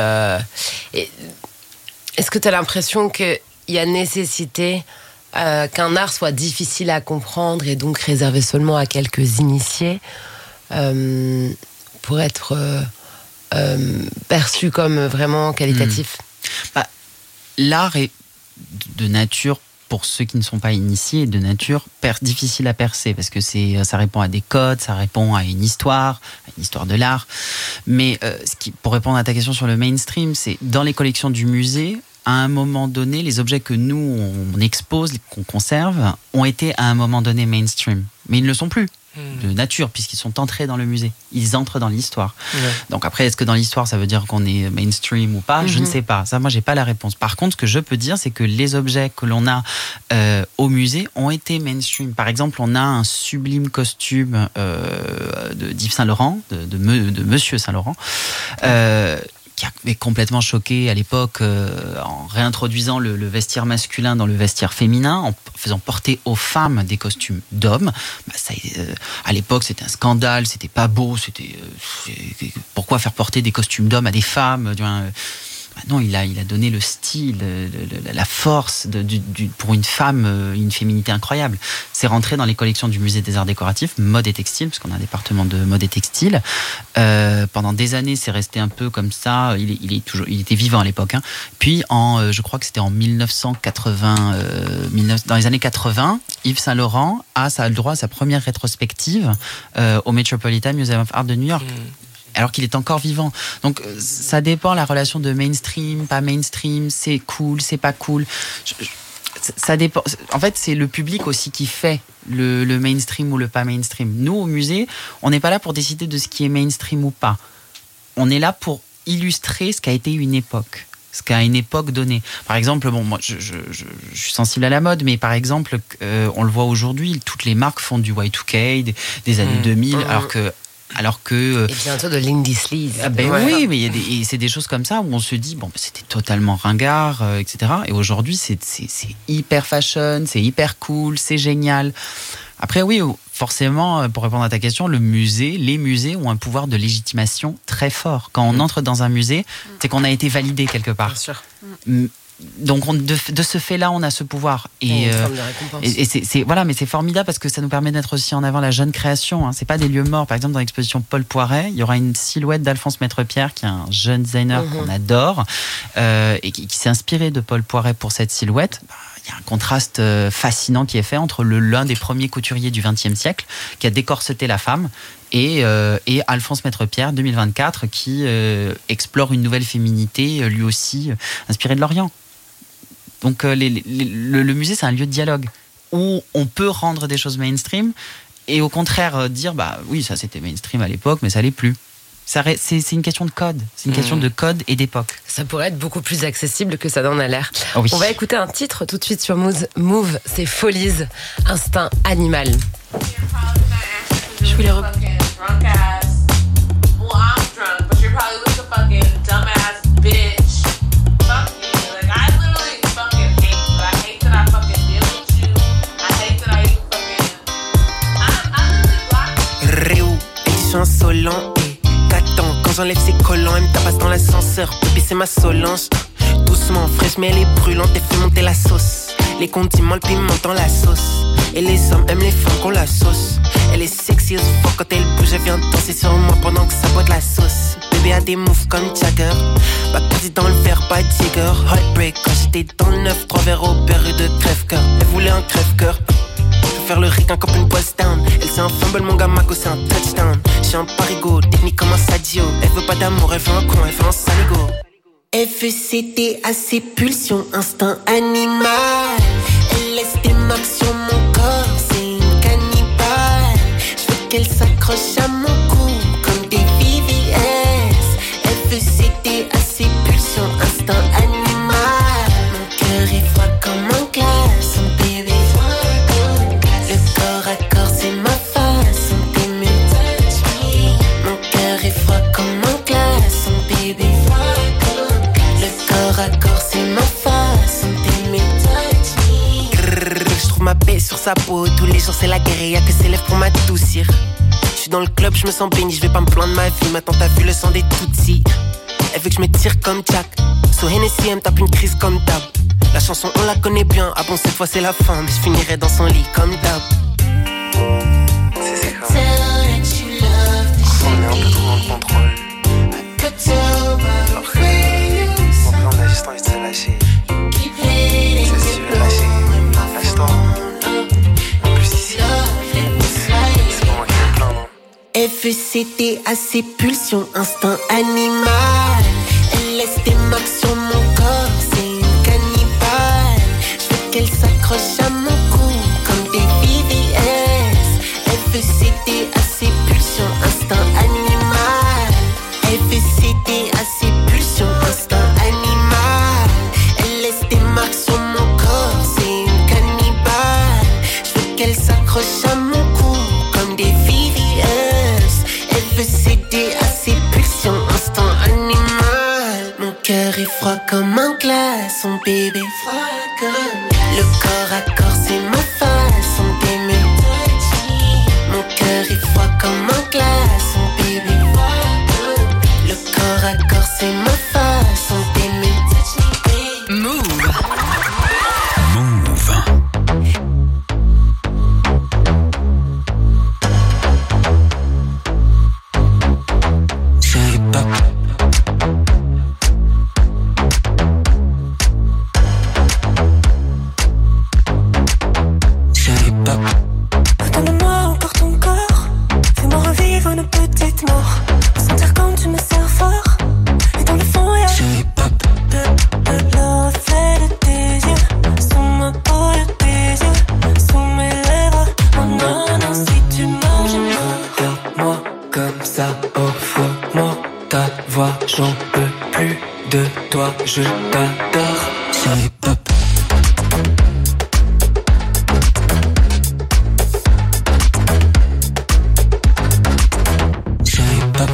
S1: est-ce que t'as l'impression qu'il y a nécessité qu'un art soit difficile à comprendre et donc réservé seulement à quelques initiés pour être perçu comme vraiment qualitatif?
S3: L'art est de nature, pour ceux qui ne sont pas initiés, de nature difficile à percer parce que ça répond à des codes, ça répond à une histoire de l'art. Mais pour répondre à ta question sur le mainstream, c'est dans les collections du musée, à un moment donné, les objets que nous on expose, qu'on conserve, ont été à un moment donné mainstream. Mais ils ne le sont plus. De nature, puisqu'ils sont entrés dans le musée. Ils entrent dans l'histoire. Ouais. Donc après, est-ce que dans l'histoire, ça veut dire qu'on est mainstream ou pas ? Je ne sais pas. Ça, moi, j'ai pas la réponse. Par contre, ce que je peux dire, c'est que les objets que l'on a au musée ont été mainstream. Par exemple, on a un sublime costume d'Yves Saint-Laurent, de Monsieur Saint-Laurent, qui avait complètement choqué à l'époque en réintroduisant le vestiaire masculin dans le vestiaire féminin, en faisant porter aux femmes des costumes d'hommes. À l'époque, c'était un scandale, c'était pas beau, pourquoi faire porter des costumes d'hommes à des femmes ? Non, il a donné le style, la force pour une femme, une féminité incroyable. C'est rentré dans les collections du musée des arts décoratifs, mode et textile, parce qu'on a un département de mode et textile. Pendant des années, c'est resté un peu comme ça. Il était vivant à l'époque. Hein. Puis, je crois que c'était en 1980, dans les années 80, Yves Saint-Laurent a le droit à sa première rétrospective au Metropolitan Museum of Art de New York. Alors qu'il est encore vivant. Donc, ça dépend la relation de mainstream, pas mainstream, c'est cool, c'est pas cool. Ça dépend. En fait, c'est le public aussi qui fait le mainstream ou le pas mainstream. Nous, au musée, on n'est pas là pour décider de ce qui est mainstream ou pas. On est là pour illustrer ce qu'a été une époque. Ce qu'a une époque donnée. Par exemple, moi, je suis sensible à la mode, mais par exemple, on le voit aujourd'hui, toutes les marques font du Y2K, des années 2000, alors que...
S1: Et bientôt de l'indie sleaze.
S3: Oui, mais c'est des choses comme ça où on se dit, c'était totalement ringard, etc. Et aujourd'hui, c'est hyper fashion, c'est hyper cool, c'est génial. Après, oui, forcément, pour répondre à ta question, les musées ont un pouvoir de légitimation très fort. Quand on entre dans un musée, c'est qu'on a été validé quelque part.
S1: Bien sûr.
S3: Donc de ce fait-là, on a ce pouvoir et voilà, mais c'est formidable parce que ça nous permet d'être aussi en avant la jeune création. Hein. C'est pas des lieux morts. Par exemple, dans l'exposition Paul Poiret, il y aura une silhouette d'Alphonse Maître-Pierre, qui est un jeune designer qu'on adore et qui s'est inspiré de Paul Poiret pour cette silhouette. Il y a un contraste fascinant qui est fait entre l'un des premiers couturiers du XXe siècle qui a décorseté la femme et Alphonse Maître-Pierre 2024 qui explore une nouvelle féminité, lui aussi inspirée de l'Orient. Donc le musée, c'est un lieu de dialogue où on peut rendre des choses mainstream et au contraire dire oui, ça c'était mainstream à l'époque, mais ça l'est plus. C'est une question de code, c'est une question de code et d'époque.
S1: Ça pourrait être beaucoup plus accessible que ça n'en a l'air.
S3: Oh oui.
S1: On va écouter un titre tout de suite sur Move, c'est Folies, Instinct Animal.
S2: Je voulais
S7: insolent et qu'attends quand j'enlève ses collants, elle me tapasse dans l'ascenseur, bébé c'est ma Solange. Doucement fraîche mais elle est brûlante et fait monter la sauce. Les condiments, le piment dans la sauce. Et les hommes aiment les femmes qu'on la sauce. Elle est sexy as fuck quand elle bouge, elle vient danser sur moi pendant que ça boit de la sauce. Bébé à des moves comme Jagger. Bac parti dans le verre, pas Jigger. Heartbreak quand j'étais dans le 9, 3 verres au beurre et de crève-cœur. Elle voulait un crève-cœur. Faire le ricain comme une boss down. Elle c'est un fumble, mon gars Mago c'est un touchdown. J'suis un parigo, technique comme un Sadio. Elle veut pas d'amour, elle veut un con, elle veut un saligo. Elle veut céder à ses pulsions, instinct animal. Elle laisse des marques sur mon corps, c'est une cannibale. J'veux qu'elle s'accroche à mon cou comme des VVS. Elle veut céder à ses pulsions, instinct animal. Mon cœur est froid comme un glace, mon bébé. Le corps à corps c'est ma façon d'aimer. Mon cœur est froid comme un glace, mon bébé. Le corps à corps c'est ma façon d'aimer. Je trouve ma paix sur sa peau. Tous les jours c'est la guerre et y'a que ses lèvres pour m'adoucir. J'suis dans le club, j'me sens béni, j'vais pas me plaindre de ma vie. Maintenant t'as vu le sang des Tutsis. Elle veut que j'me tire comme Jack. So Hennessy elle me tape une crise comme d'hab. La chanson on la connaît bien. Ah bon cette fois c'est la fin, mais j'finirai dans son lit comme d'hab.
S8: C'est comme on est un peu trop dans le contrôle. Mon plan on a juste envie de se lâcher. C'est si tu veux lâcher, lâche-toi. En plus ici, c'est pas moi qui vais me plaindre.
S7: Elle veut céder à ses pulsions, instinct animal. Elle laisse des marques sur mon corps, c'est une cannibale. J'veux qu'elle s'accroche à mon cou comme des VVS. Elle veut céder à ses pulsions, instinct animal. Elle veut céder à ses pulsions, instinct animal. Elle laisse des marques sur mon corps, c'est une cannibale. J'veux qu'elle s'accroche à mon cou comme des VVS. Elle veut céder à ses pulsions, instinct animal. Mon cœur est froid comme un glace, son bébé froid comme. Le corps à corps c'est ma façon d'aimer. Mon cœur est froid comme un glace, son bébé. Le corps à corps c'est ma façon d'aimer.
S3: Move.
S5: Chérie pop. Chérie pop.
S9: Donne-moi encore ton corps. Fais-moi revivre une petite mort. Sentir comme tu me serres fort. Et dans le fond y'a
S5: Chérie pop.
S9: le reflet de tes yeux. Sous ma peau de tes yeux. Sous mes lèvres. Oh non, non, si tu manges
S5: Regarde-moi comme ça, offre-moi ta voix, j'en peux plus de toi, je t'adore. Chérie pop. Chérie pop.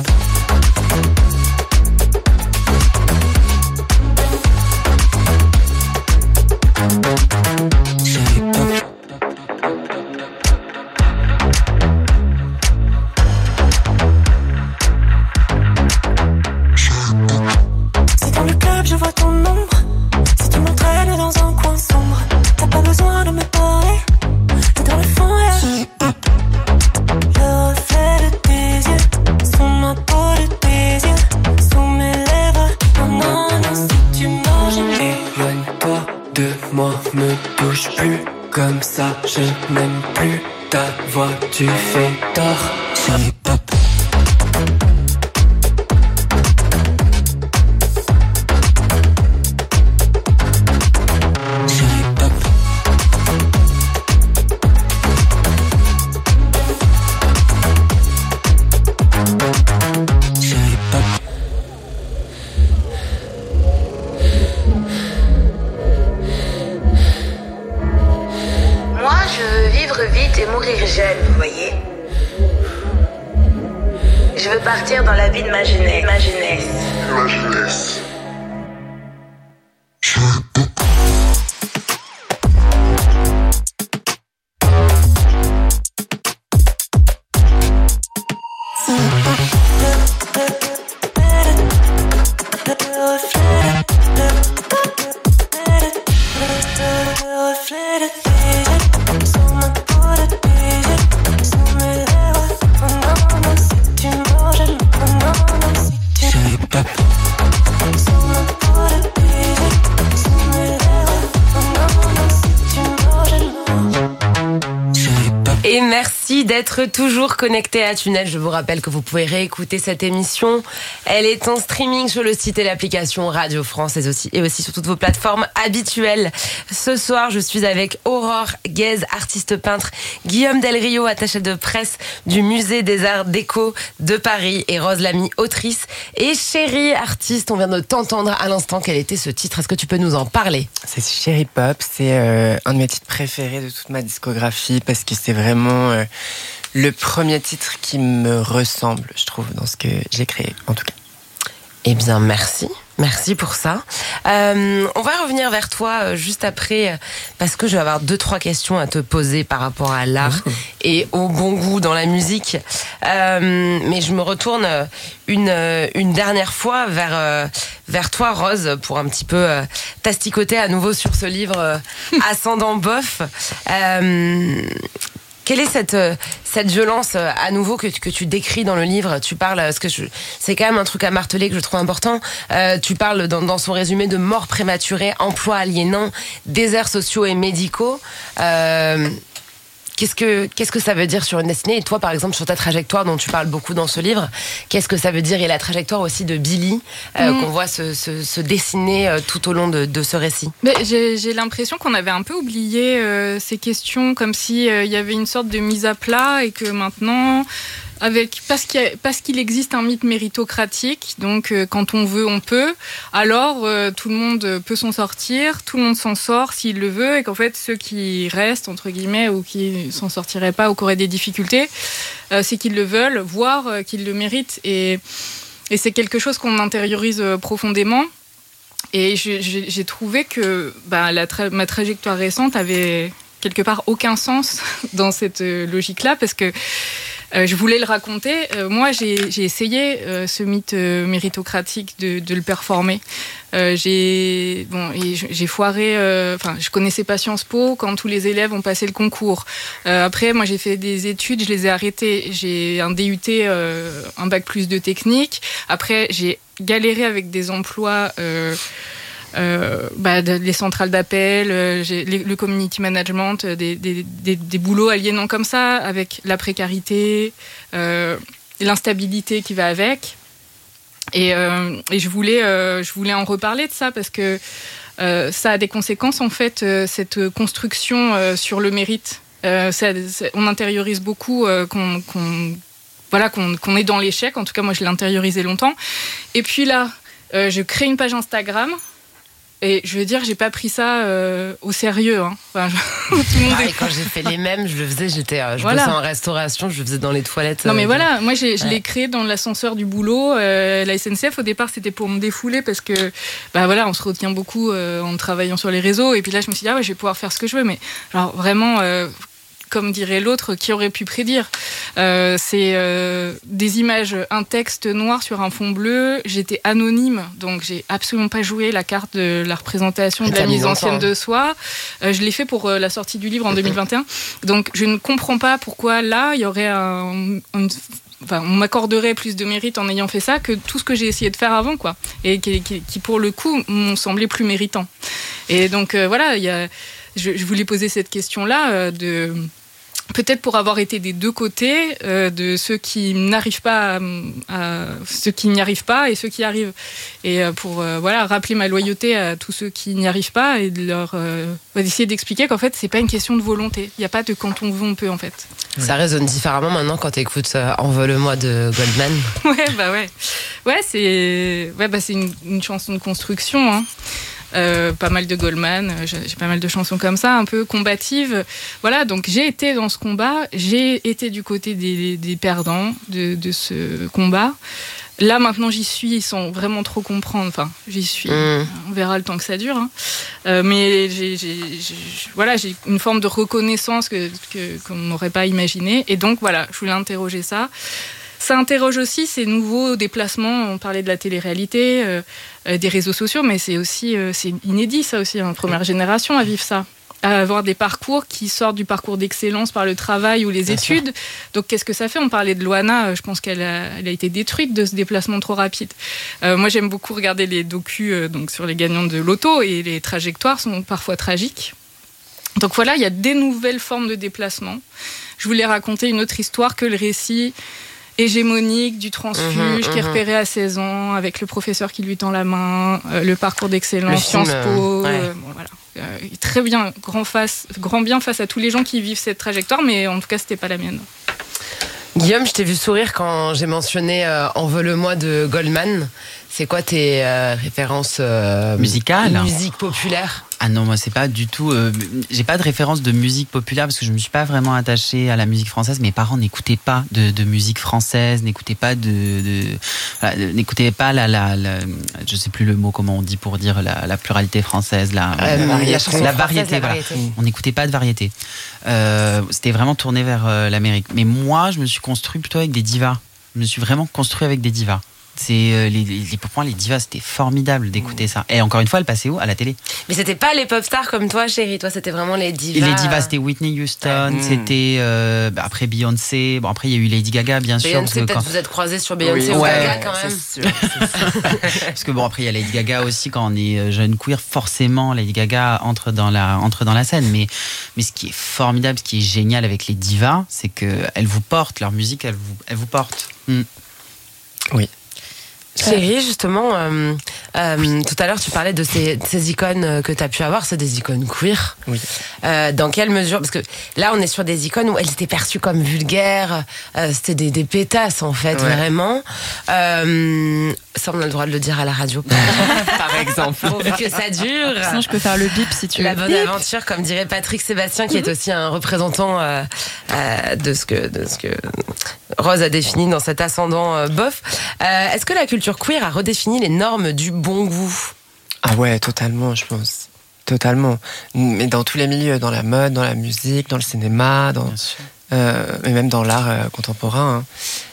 S5: Chérie pop.
S9: Si dans le club je vois ton ombre. Si tu m'entraînes dans un coin sombre. T'as pas besoin de me parler. Et dans le fond y'a le reflet de tes yeux. Sous ma peau de tes yeux. Sous mes lèvres. Oh non, non, si tu manges
S5: Éloigne-toi de moi, me touche plus. Comme ça, je n'aime plus ta voix, tu fais tort. Chérie pop. Chérie pop. Chérie pop.
S10: Moi, je veux vivre vite et mourir jeune, vous voyez. Je veux partir dans la vie de ma jeunesse. Ma jeunesse.
S5: Chérie Pop.
S1: Et merci d'être toujours connecté à Tunnel. Je vous rappelle que vous pouvez réécouter cette émission. Elle est en streaming sur le site et l'application Radio France et aussi sur toutes vos plateformes habituelles. Ce soir, je suis avec Aurore Guèze, artiste peintre, Guillaume Del Rio, attaché de presse du Musée des Arts Déco de Paris, et Rose Lamy, autrice, et Chérie, artiste. On vient de t'entendre à l'instant. Quel était ce titre? Est-ce que tu peux nous en parler?
S5: C'est Chérie Pop, c'est un de mes titres préférés de toute ma discographie parce que c'est vraiment le premier titre qui me ressemble, je trouve, dans ce que j'ai créé, en tout cas.
S1: Eh bien, merci. Merci pour ça. On va revenir vers toi juste après, parce que je vais avoir 2-3 questions à te poser par rapport à l'art et au bon goût dans la musique. Mais je me retourne une dernière fois vers toi, Rose, pour un petit peu t'asticoter à nouveau sur ce livre Ascendant Bof. Quelle est cette violence à nouveau que tu décris dans le livre? Tu parles, parce que c'est quand même un truc à marteler que je trouve important. Tu parles dans son résumé de mort prématurée, emploi aliénant, déserts sociaux et médicaux. Qu'est-ce que ça veut dire sur une destinée? Et toi, par exemple, sur ta trajectoire dont tu parles beaucoup dans ce livre, qu'est-ce que ça veut dire? Et la trajectoire aussi de Billy, qu'on voit se dessiner tout au long de ce récit.
S4: Mais j'ai l'impression qu'on avait un peu oublié ces questions, comme si y avait une sorte de mise à plat, et que maintenant... Parce qu'il existe un mythe méritocratique, donc quand on veut, on peut, alors tout le monde peut s'en sortir, tout le monde s'en sort s'il le veut, et qu'en fait ceux qui restent, entre guillemets, ou qui ne s'en sortiraient pas ou qui auraient des difficultés, c'est qu'ils le veulent, voire qu'ils le méritent. Et c'est quelque chose qu'on intériorise profondément. Et j'ai trouvé que ma trajectoire récente avait quelque part aucun sens dans cette logique-là, parce que je voulais le raconter. Moi, j'ai essayé ce mythe méritocratique de le performer. J'ai foiré. Je connaissais pas Sciences Po quand tous les élèves ont passé le concours. Après, moi, j'ai fait des études, je les ai arrêtées. J'ai un DUT, un bac plus de technique. Après, j'ai galéré avec des emplois. Les centrales d'appel, le community management, des boulots aliénants comme ça, avec la précarité, l'instabilité qui va avec. Et je voulais en reparler de ça, parce que ça a des conséquences, en fait, cette construction sur le mérite. On intériorise beaucoup qu'on est dans l'échec. En tout cas, moi, je l'ai intériorisé longtemps. Et puis là, je crée une page Instagram. Et je veux dire, j'ai pas pris ça au sérieux. Hein.
S1: Tout le monde et quand j'ai fait les mêmes, je le faisais, je bossais en restauration, je le faisais dans les toilettes.
S4: Non mais voilà, moi je l'ai créé dans l'ascenseur du boulot. La SNCF, au départ, c'était pour me défouler, parce que on se retient beaucoup en travaillant sur les réseaux. Et puis là, je me suis dit, je vais pouvoir faire ce que je veux. Mais alors vraiment... comme dirait l'autre, qui aurait pu prédire. C'est des images, un texte noir sur un fond bleu. J'étais anonyme, donc j'ai absolument pas joué la carte de la représentation de la mise en scène de soi. Je l'ai fait pour la sortie du livre en 2021. Donc je ne comprends pas pourquoi là, il y aurait on m'accorderait plus de mérite en ayant fait ça que tout ce que j'ai essayé de faire avant, quoi. Et qui pour le coup, m'ont semblé plus méritant. Et donc je voulais poser cette question-là peut-être pour avoir été des deux côtés, de ceux qui n'arrivent pas ceux qui n'y arrivent pas et ceux qui arrivent, et pour rappeler ma loyauté à tous ceux qui n'y arrivent pas, et de leur essayer d'expliquer qu'en fait c'est pas une question de volonté, il n'y a pas de quand on veut on peut, en fait.
S1: Ça résonne différemment maintenant quand tu écoutes Envole-moi de Goldman.
S4: C'est une chanson de construction, hein. Pas mal de Goldman, j'ai pas mal de chansons comme ça, un peu combatives. Voilà, donc j'ai été dans ce combat, j'ai été du côté des perdants de ce combat. Là, maintenant, j'y suis sans vraiment trop comprendre. Enfin, j'y suis. On verra le temps que ça dure. Hein. Mais j'ai une forme de reconnaissance qu'on n'aurait pas imaginé. Et donc, voilà, je voulais interroger ça. Ça interroge aussi ces nouveaux déplacements. On parlait de la télé-réalité, des réseaux sociaux, mais c'est inédit, ça aussi, hein, première génération à vivre ça. avoir des parcours qui sortent du parcours d'excellence par le travail ou les études. Donc qu'est-ce que ça fait ? On parlait de Loana, je pense qu'elle a été détruite de ce déplacement trop rapide. Moi j'aime beaucoup regarder les docus donc sur les gagnants de loto et les trajectoires sont parfois tragiques. Donc voilà, il y a des nouvelles formes de déplacement. Je voulais raconter une autre histoire que le récit hégémonique du transfuge qui est repéré à 16 ans avec le professeur qui lui tend la main, le parcours d'excellence, Sciences Po. Bon, voilà. Très bien, grand bien face à tous les gens qui vivent cette trajectoire, mais en tout cas, c'était pas la mienne.
S1: Guillaume, je t'ai vu sourire quand j'ai mentionné Envole-moi de Goldman. C'est quoi tes références
S3: musicales,
S1: musique populaire?
S3: Ah non, moi c'est pas du tout. J'ai pas de référence de musique populaire parce que je me suis pas vraiment attachée à la musique française. Mes parents n'écoutaient pas de musique française, n'écoutaient pas n'écoutaient pas la je sais plus le mot comment on dit pour dire la pluralité française, la variété. Voilà. On n'écoutait pas de variété. C'était vraiment tourné vers l'Amérique. Mais moi, je me suis construit plutôt avec des divas. Je me suis vraiment construit avec des divas. Pour moi, les divas, c'était formidable d'écouter ça. Et encore une fois, elle passait où ? À la télé.
S1: Mais c'était pas les pop stars comme toi, chérie. Toi, c'était vraiment les divas.
S3: Les divas, c'était Whitney Houston, c'était après Beyoncé. Bon, après, il y a eu Lady Gaga, bien sûr.
S1: Beyoncé, peut-être vous êtes croisés sur Beyoncé ou Gaga quand même.
S5: C'est sûr.
S3: Parce que bon, après, il y a Lady Gaga aussi. Quand on est jeune queer, forcément, Lady Gaga entre dans la scène. Mais ce qui est formidable, ce qui est génial avec les divas, c'est qu'elles vous portent. Leur musique, elle vous porte.
S5: Oui.
S1: Chérie, justement, tout à l'heure, tu parlais de ces icônes que tu as pu avoir, c'est des icônes queer.
S5: Oui.
S1: Dans quelle mesure ? Parce que là, on est sur des icônes où elles étaient perçues comme vulgaires, c'était des pétasses, en fait, vraiment. Ça, on a le droit de le dire à la radio, par exemple. Pourvu que ça dure.
S11: Sinon, je peux faire le bip si tu veux.
S1: La bonne aventure, comme dirait Patrick Sébastien, qui est aussi un représentant de ce que Rose a défini dans cet ascendant bof. Est-ce que la culture queer a redéfini les normes du bon goût ?
S5: Ah ouais, totalement, je pense. Totalement. Mais dans tous les milieux, dans la mode, dans la musique, dans le cinéma, mais même dans l'art contemporain.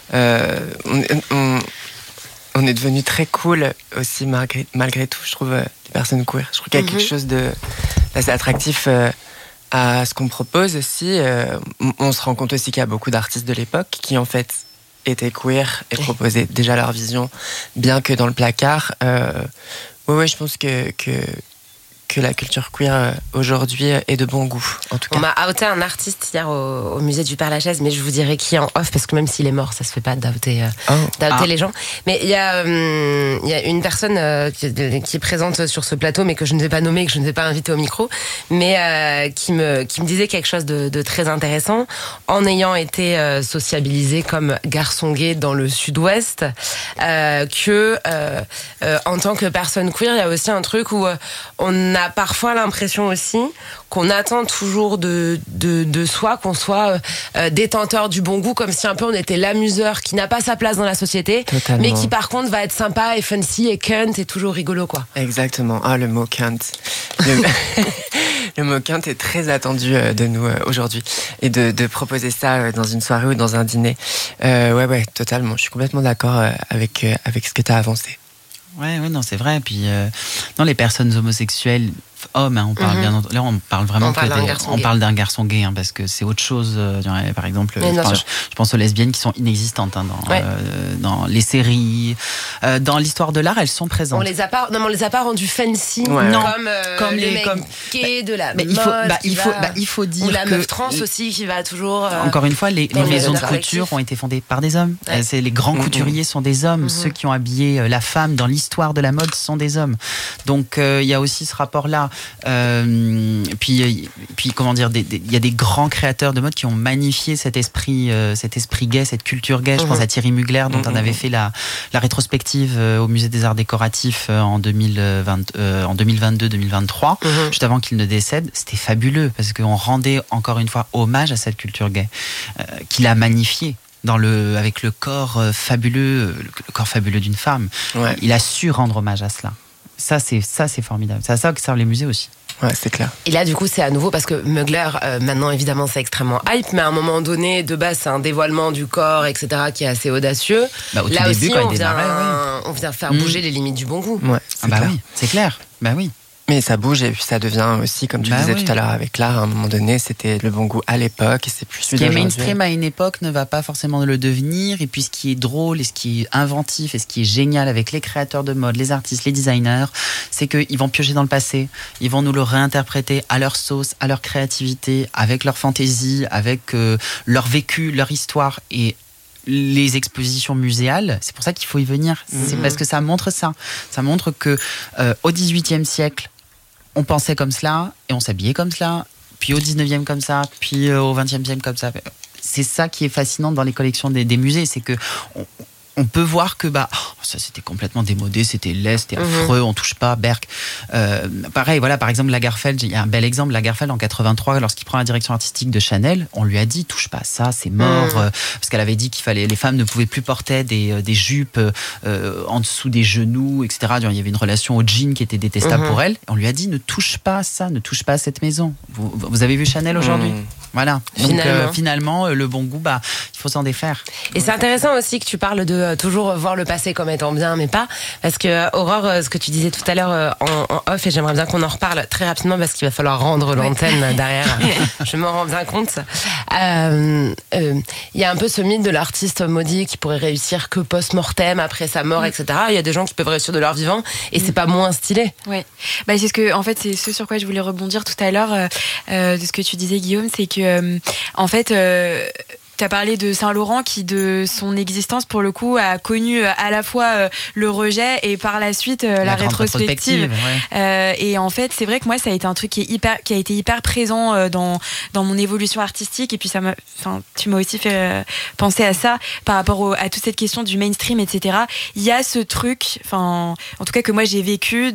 S5: On est devenu très cool aussi, malgré tout, je trouve, les personnes queer. Je trouve qu'il y a quelque chose d'assez attractif à ce qu'on propose aussi. On se rend compte aussi qu'il y a beaucoup d'artistes de l'époque qui, en fait, étaient queer et proposaient déjà leur vision, bien que dans le placard. Ouais, je pense que la culture queer aujourd'hui est de bon goût, en tout cas.
S1: On m'a outé un artiste hier au musée du Père-Lachaise, mais je vous dirai qui en off, parce que même s'il est mort, ça se fait pas d'outer les gens. Mais il y a une personne qui est présente sur ce plateau, mais que je ne vais pas nommer, que je ne vais pas inviter au micro, mais qui me disait quelque chose de très intéressant, en ayant été sociabilisé comme garçon gay dans le Sud-Ouest, que en tant que personne queer, il y a aussi un truc où on a parfois l'impression aussi qu'on attend toujours de soi, qu'on soit détenteur du bon goût, comme si un peu on était l'amuseur qui n'a pas sa place dans la société, totalement, mais qui par contre va être sympa et fancy et cunt et toujours rigolo, quoi.
S5: Exactement. Ah, le mot cunt. Le mot cunt est très attendu de nous aujourd'hui. Et de proposer ça dans une soirée ou dans un dîner. Ouais, totalement. Je suis complètement d'accord avec ce que tu as avancé.
S3: Ouais, non, c'est vrai. Puis, non, les personnes homosexuelles, hommes, on parle bien entendu. Là, on parle vraiment d'un garçon gay, parce que c'est autre chose. Par exemple, je pense aux lesbiennes qui sont inexistantes dans les séries, dans l'histoire de l'art, elles sont présentes.
S1: On les a pas rendues fancy, comme les mecs gays de la mode.
S3: Il faut dire
S1: ou la meuf trans aussi qui va toujours.
S3: Encore une fois, les maisons de couture ont été fondées par des hommes. C'est les grands couturiers sont des hommes. Ceux qui ont habillé la femme dans l'histoire de la mode sont des hommes. Donc il y a aussi ce rapport-là. Puis comment dire, il y a des grands créateurs de mode qui ont magnifié cet esprit gay, cette culture gay. Je pense à Thierry Mugler, dont on avait fait la rétrospective au Musée des Arts Décoratifs en 2022-2023, juste avant qu'il ne décède. C'était fabuleux parce qu'on rendait encore une fois hommage à cette culture gay qu'il a magnifiée. Avec le corps fabuleux, d'une femme. Ouais. Il a su rendre hommage à cela. Ça, c'est formidable. C'est à ça que servent les musées aussi.
S5: Ouais, c'est clair.
S1: Et là, du coup, c'est à nouveau parce que Mugler, maintenant, évidemment, c'est extrêmement hype, mais à un moment donné, de base, c'est un dévoilement du corps, etc., qui est assez audacieux.
S3: Là aussi,
S1: on vient faire bouger les limites du bon goût.
S5: Ouais,
S3: oui, c'est clair. Bah oui.
S5: Mais ça bouge et puis ça devient aussi, comme tu disais tout à l'heure avec l'art, à un moment donné, c'était le bon goût à l'époque et c'est plus
S3: ce qui est mainstream à une époque ne va pas forcément le devenir. Et puis ce qui est drôle et ce qui est inventif et ce qui est génial avec les créateurs de mode, les artistes, les designers, c'est qu'ils vont piocher dans le passé, ils vont nous le réinterpréter à leur sauce, à leur créativité, avec leur fantaisie, avec leur vécu, leur histoire. Et les expositions muséales, c'est pour ça qu'il faut y venir. C'est parce que ça montre ça. Ça montre que au XVIIIe siècle, on pensait comme cela et on s'habillait comme cela, puis au 19e comme ça, puis au 20e siècle comme ça. C'est ça qui est fascinant dans les collections des musées, c'est que on peut voir que ça c'était complètement démodé, c'était laid, c'était affreux, on touche pas, Berck. Pareil, voilà, par exemple Lagerfeld, il y a un bel exemple, Lagerfeld en 83, lorsqu'il prend la direction artistique de Chanel, on lui a dit touche pas à ça, c'est mort, parce qu'elle avait dit les femmes ne pouvaient plus porter des jupes en dessous des genoux, etc. Il y avait une relation au jean qui était détestable pour elle. On lui a dit ne touche pas à ça, ne touche pas à cette maison. Vous avez vu Chanel aujourd'hui? Voilà. Donc finalement, le bon goût, il faut s'en défaire.
S1: Et c'est intéressant aussi que tu parles de toujours voir le passé comme étant bien, mais pas. Parce que, Aurore, ce que tu disais tout à l'heure en off, et j'aimerais bien qu'on en reparle très rapidement parce qu'il va falloir rendre l'antenne derrière. Je m'en rends bien compte. Il y a un peu ce mythe de l'artiste maudit qui pourrait réussir que post-mortem, après sa mort, etc. Il y a des gens qui peuvent réussir de leur vivant et c'est pas moins stylé.
S2: Ouais. C'est ce que, en fait, c'est ce sur quoi je voulais rebondir tout à l'heure de ce que tu disais, Guillaume, c'est que en fait, tu as parlé de Saint-Laurent qui, de son existence, pour le coup, a connu à la fois le rejet et par la suite la rétrospective. Et en fait, c'est vrai que moi, ça a été un truc qui a été hyper présent dans mon évolution artistique. Et puis, tu m'as aussi fait penser à ça par rapport à toute cette question du mainstream, etc. Il y a ce truc, en tout cas que moi j'ai vécu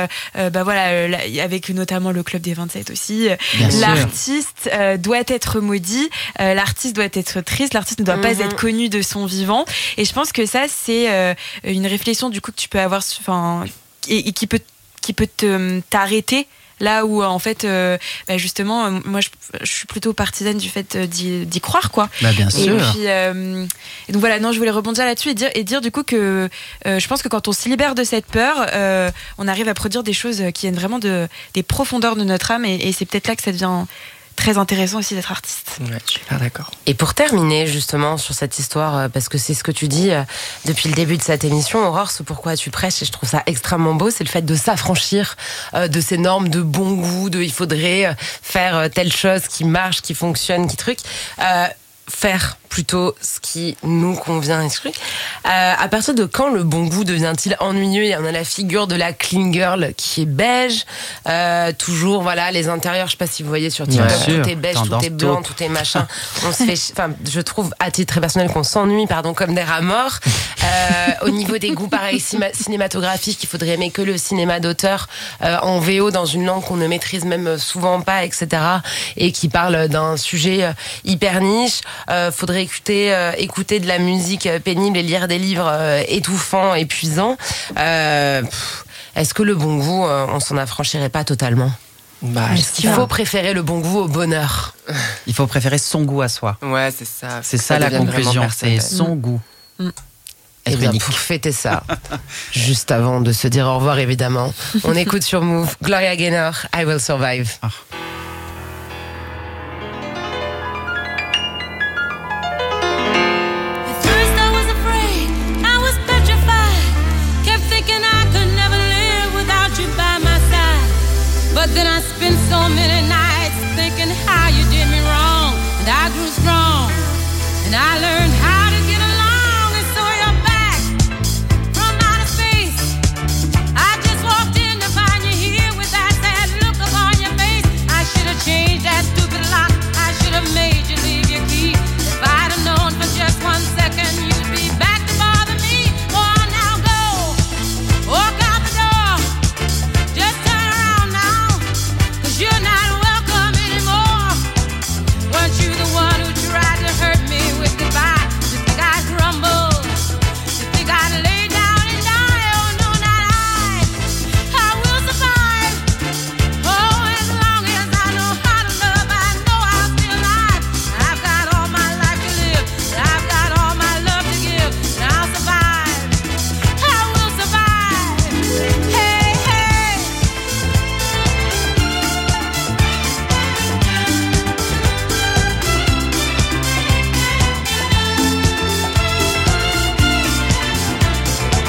S2: avec notamment le Club des 27 aussi. L'artiste doit être maudit, l'artiste doit être triste, l'artiste ne doit pas être connu de son vivant, et je pense que ça c'est une réflexion du coup que tu peux avoir et qui peut t'arrêter là où en fait justement moi je suis plutôt partisane du fait d'y croire, quoi.
S3: Bien sûr.
S2: Et puis et donc voilà, je voulais rebondir là-dessus et dire du coup que je pense que quand on se libère de cette peur, on arrive à produire des choses qui viennent vraiment des profondeurs de notre âme, et c'est peut-être là que ça devient très intéressant aussi d'être artiste.
S5: Ouais, je suis pas d'accord.
S1: Et pour terminer justement sur cette histoire, parce que c'est ce que tu dis depuis le début de cette émission, Aurore, ce pourquoi tu prêches, et je trouve ça extrêmement beau, c'est le fait de s'affranchir de ces normes de bon goût, il faudrait faire telle chose qui marche, qui fonctionne, qui truc. Faire plutôt ce qui nous convient. À partir de quand le bon goût devient-il ennuyeux? Et on a la figure de la clean girl qui est beige, toujours les intérieurs, je sais pas si vous voyez sur TikTok, tout est beige, tout est blanc, tout est machin. On se fait, je trouve à titre très personnel qu'on s'ennuie, comme des rats morts. Au niveau des goûts, pareil, cinématographiques, il faudrait aimer que le cinéma d'auteur en VO dans une langue qu'on ne maîtrise même souvent pas, etc. Et qui parle d'un sujet hyper niche. Faudrait écouter de la musique pénible et lire des livres étouffants, épuisants. Est-ce que le bon goût, on s'en affranchirait pas totalement? Est-ce qu'il faut préférer le bon goût au bonheur?
S3: Il faut préférer son goût à soi.
S5: Ouais, c'est ça.
S3: C'est ça la conclusion, c'est son goût.
S1: Et bien pour fêter ça, juste avant de se dire au revoir évidemment, on écoute sur Move Gloria Gaynor, I Will Survive.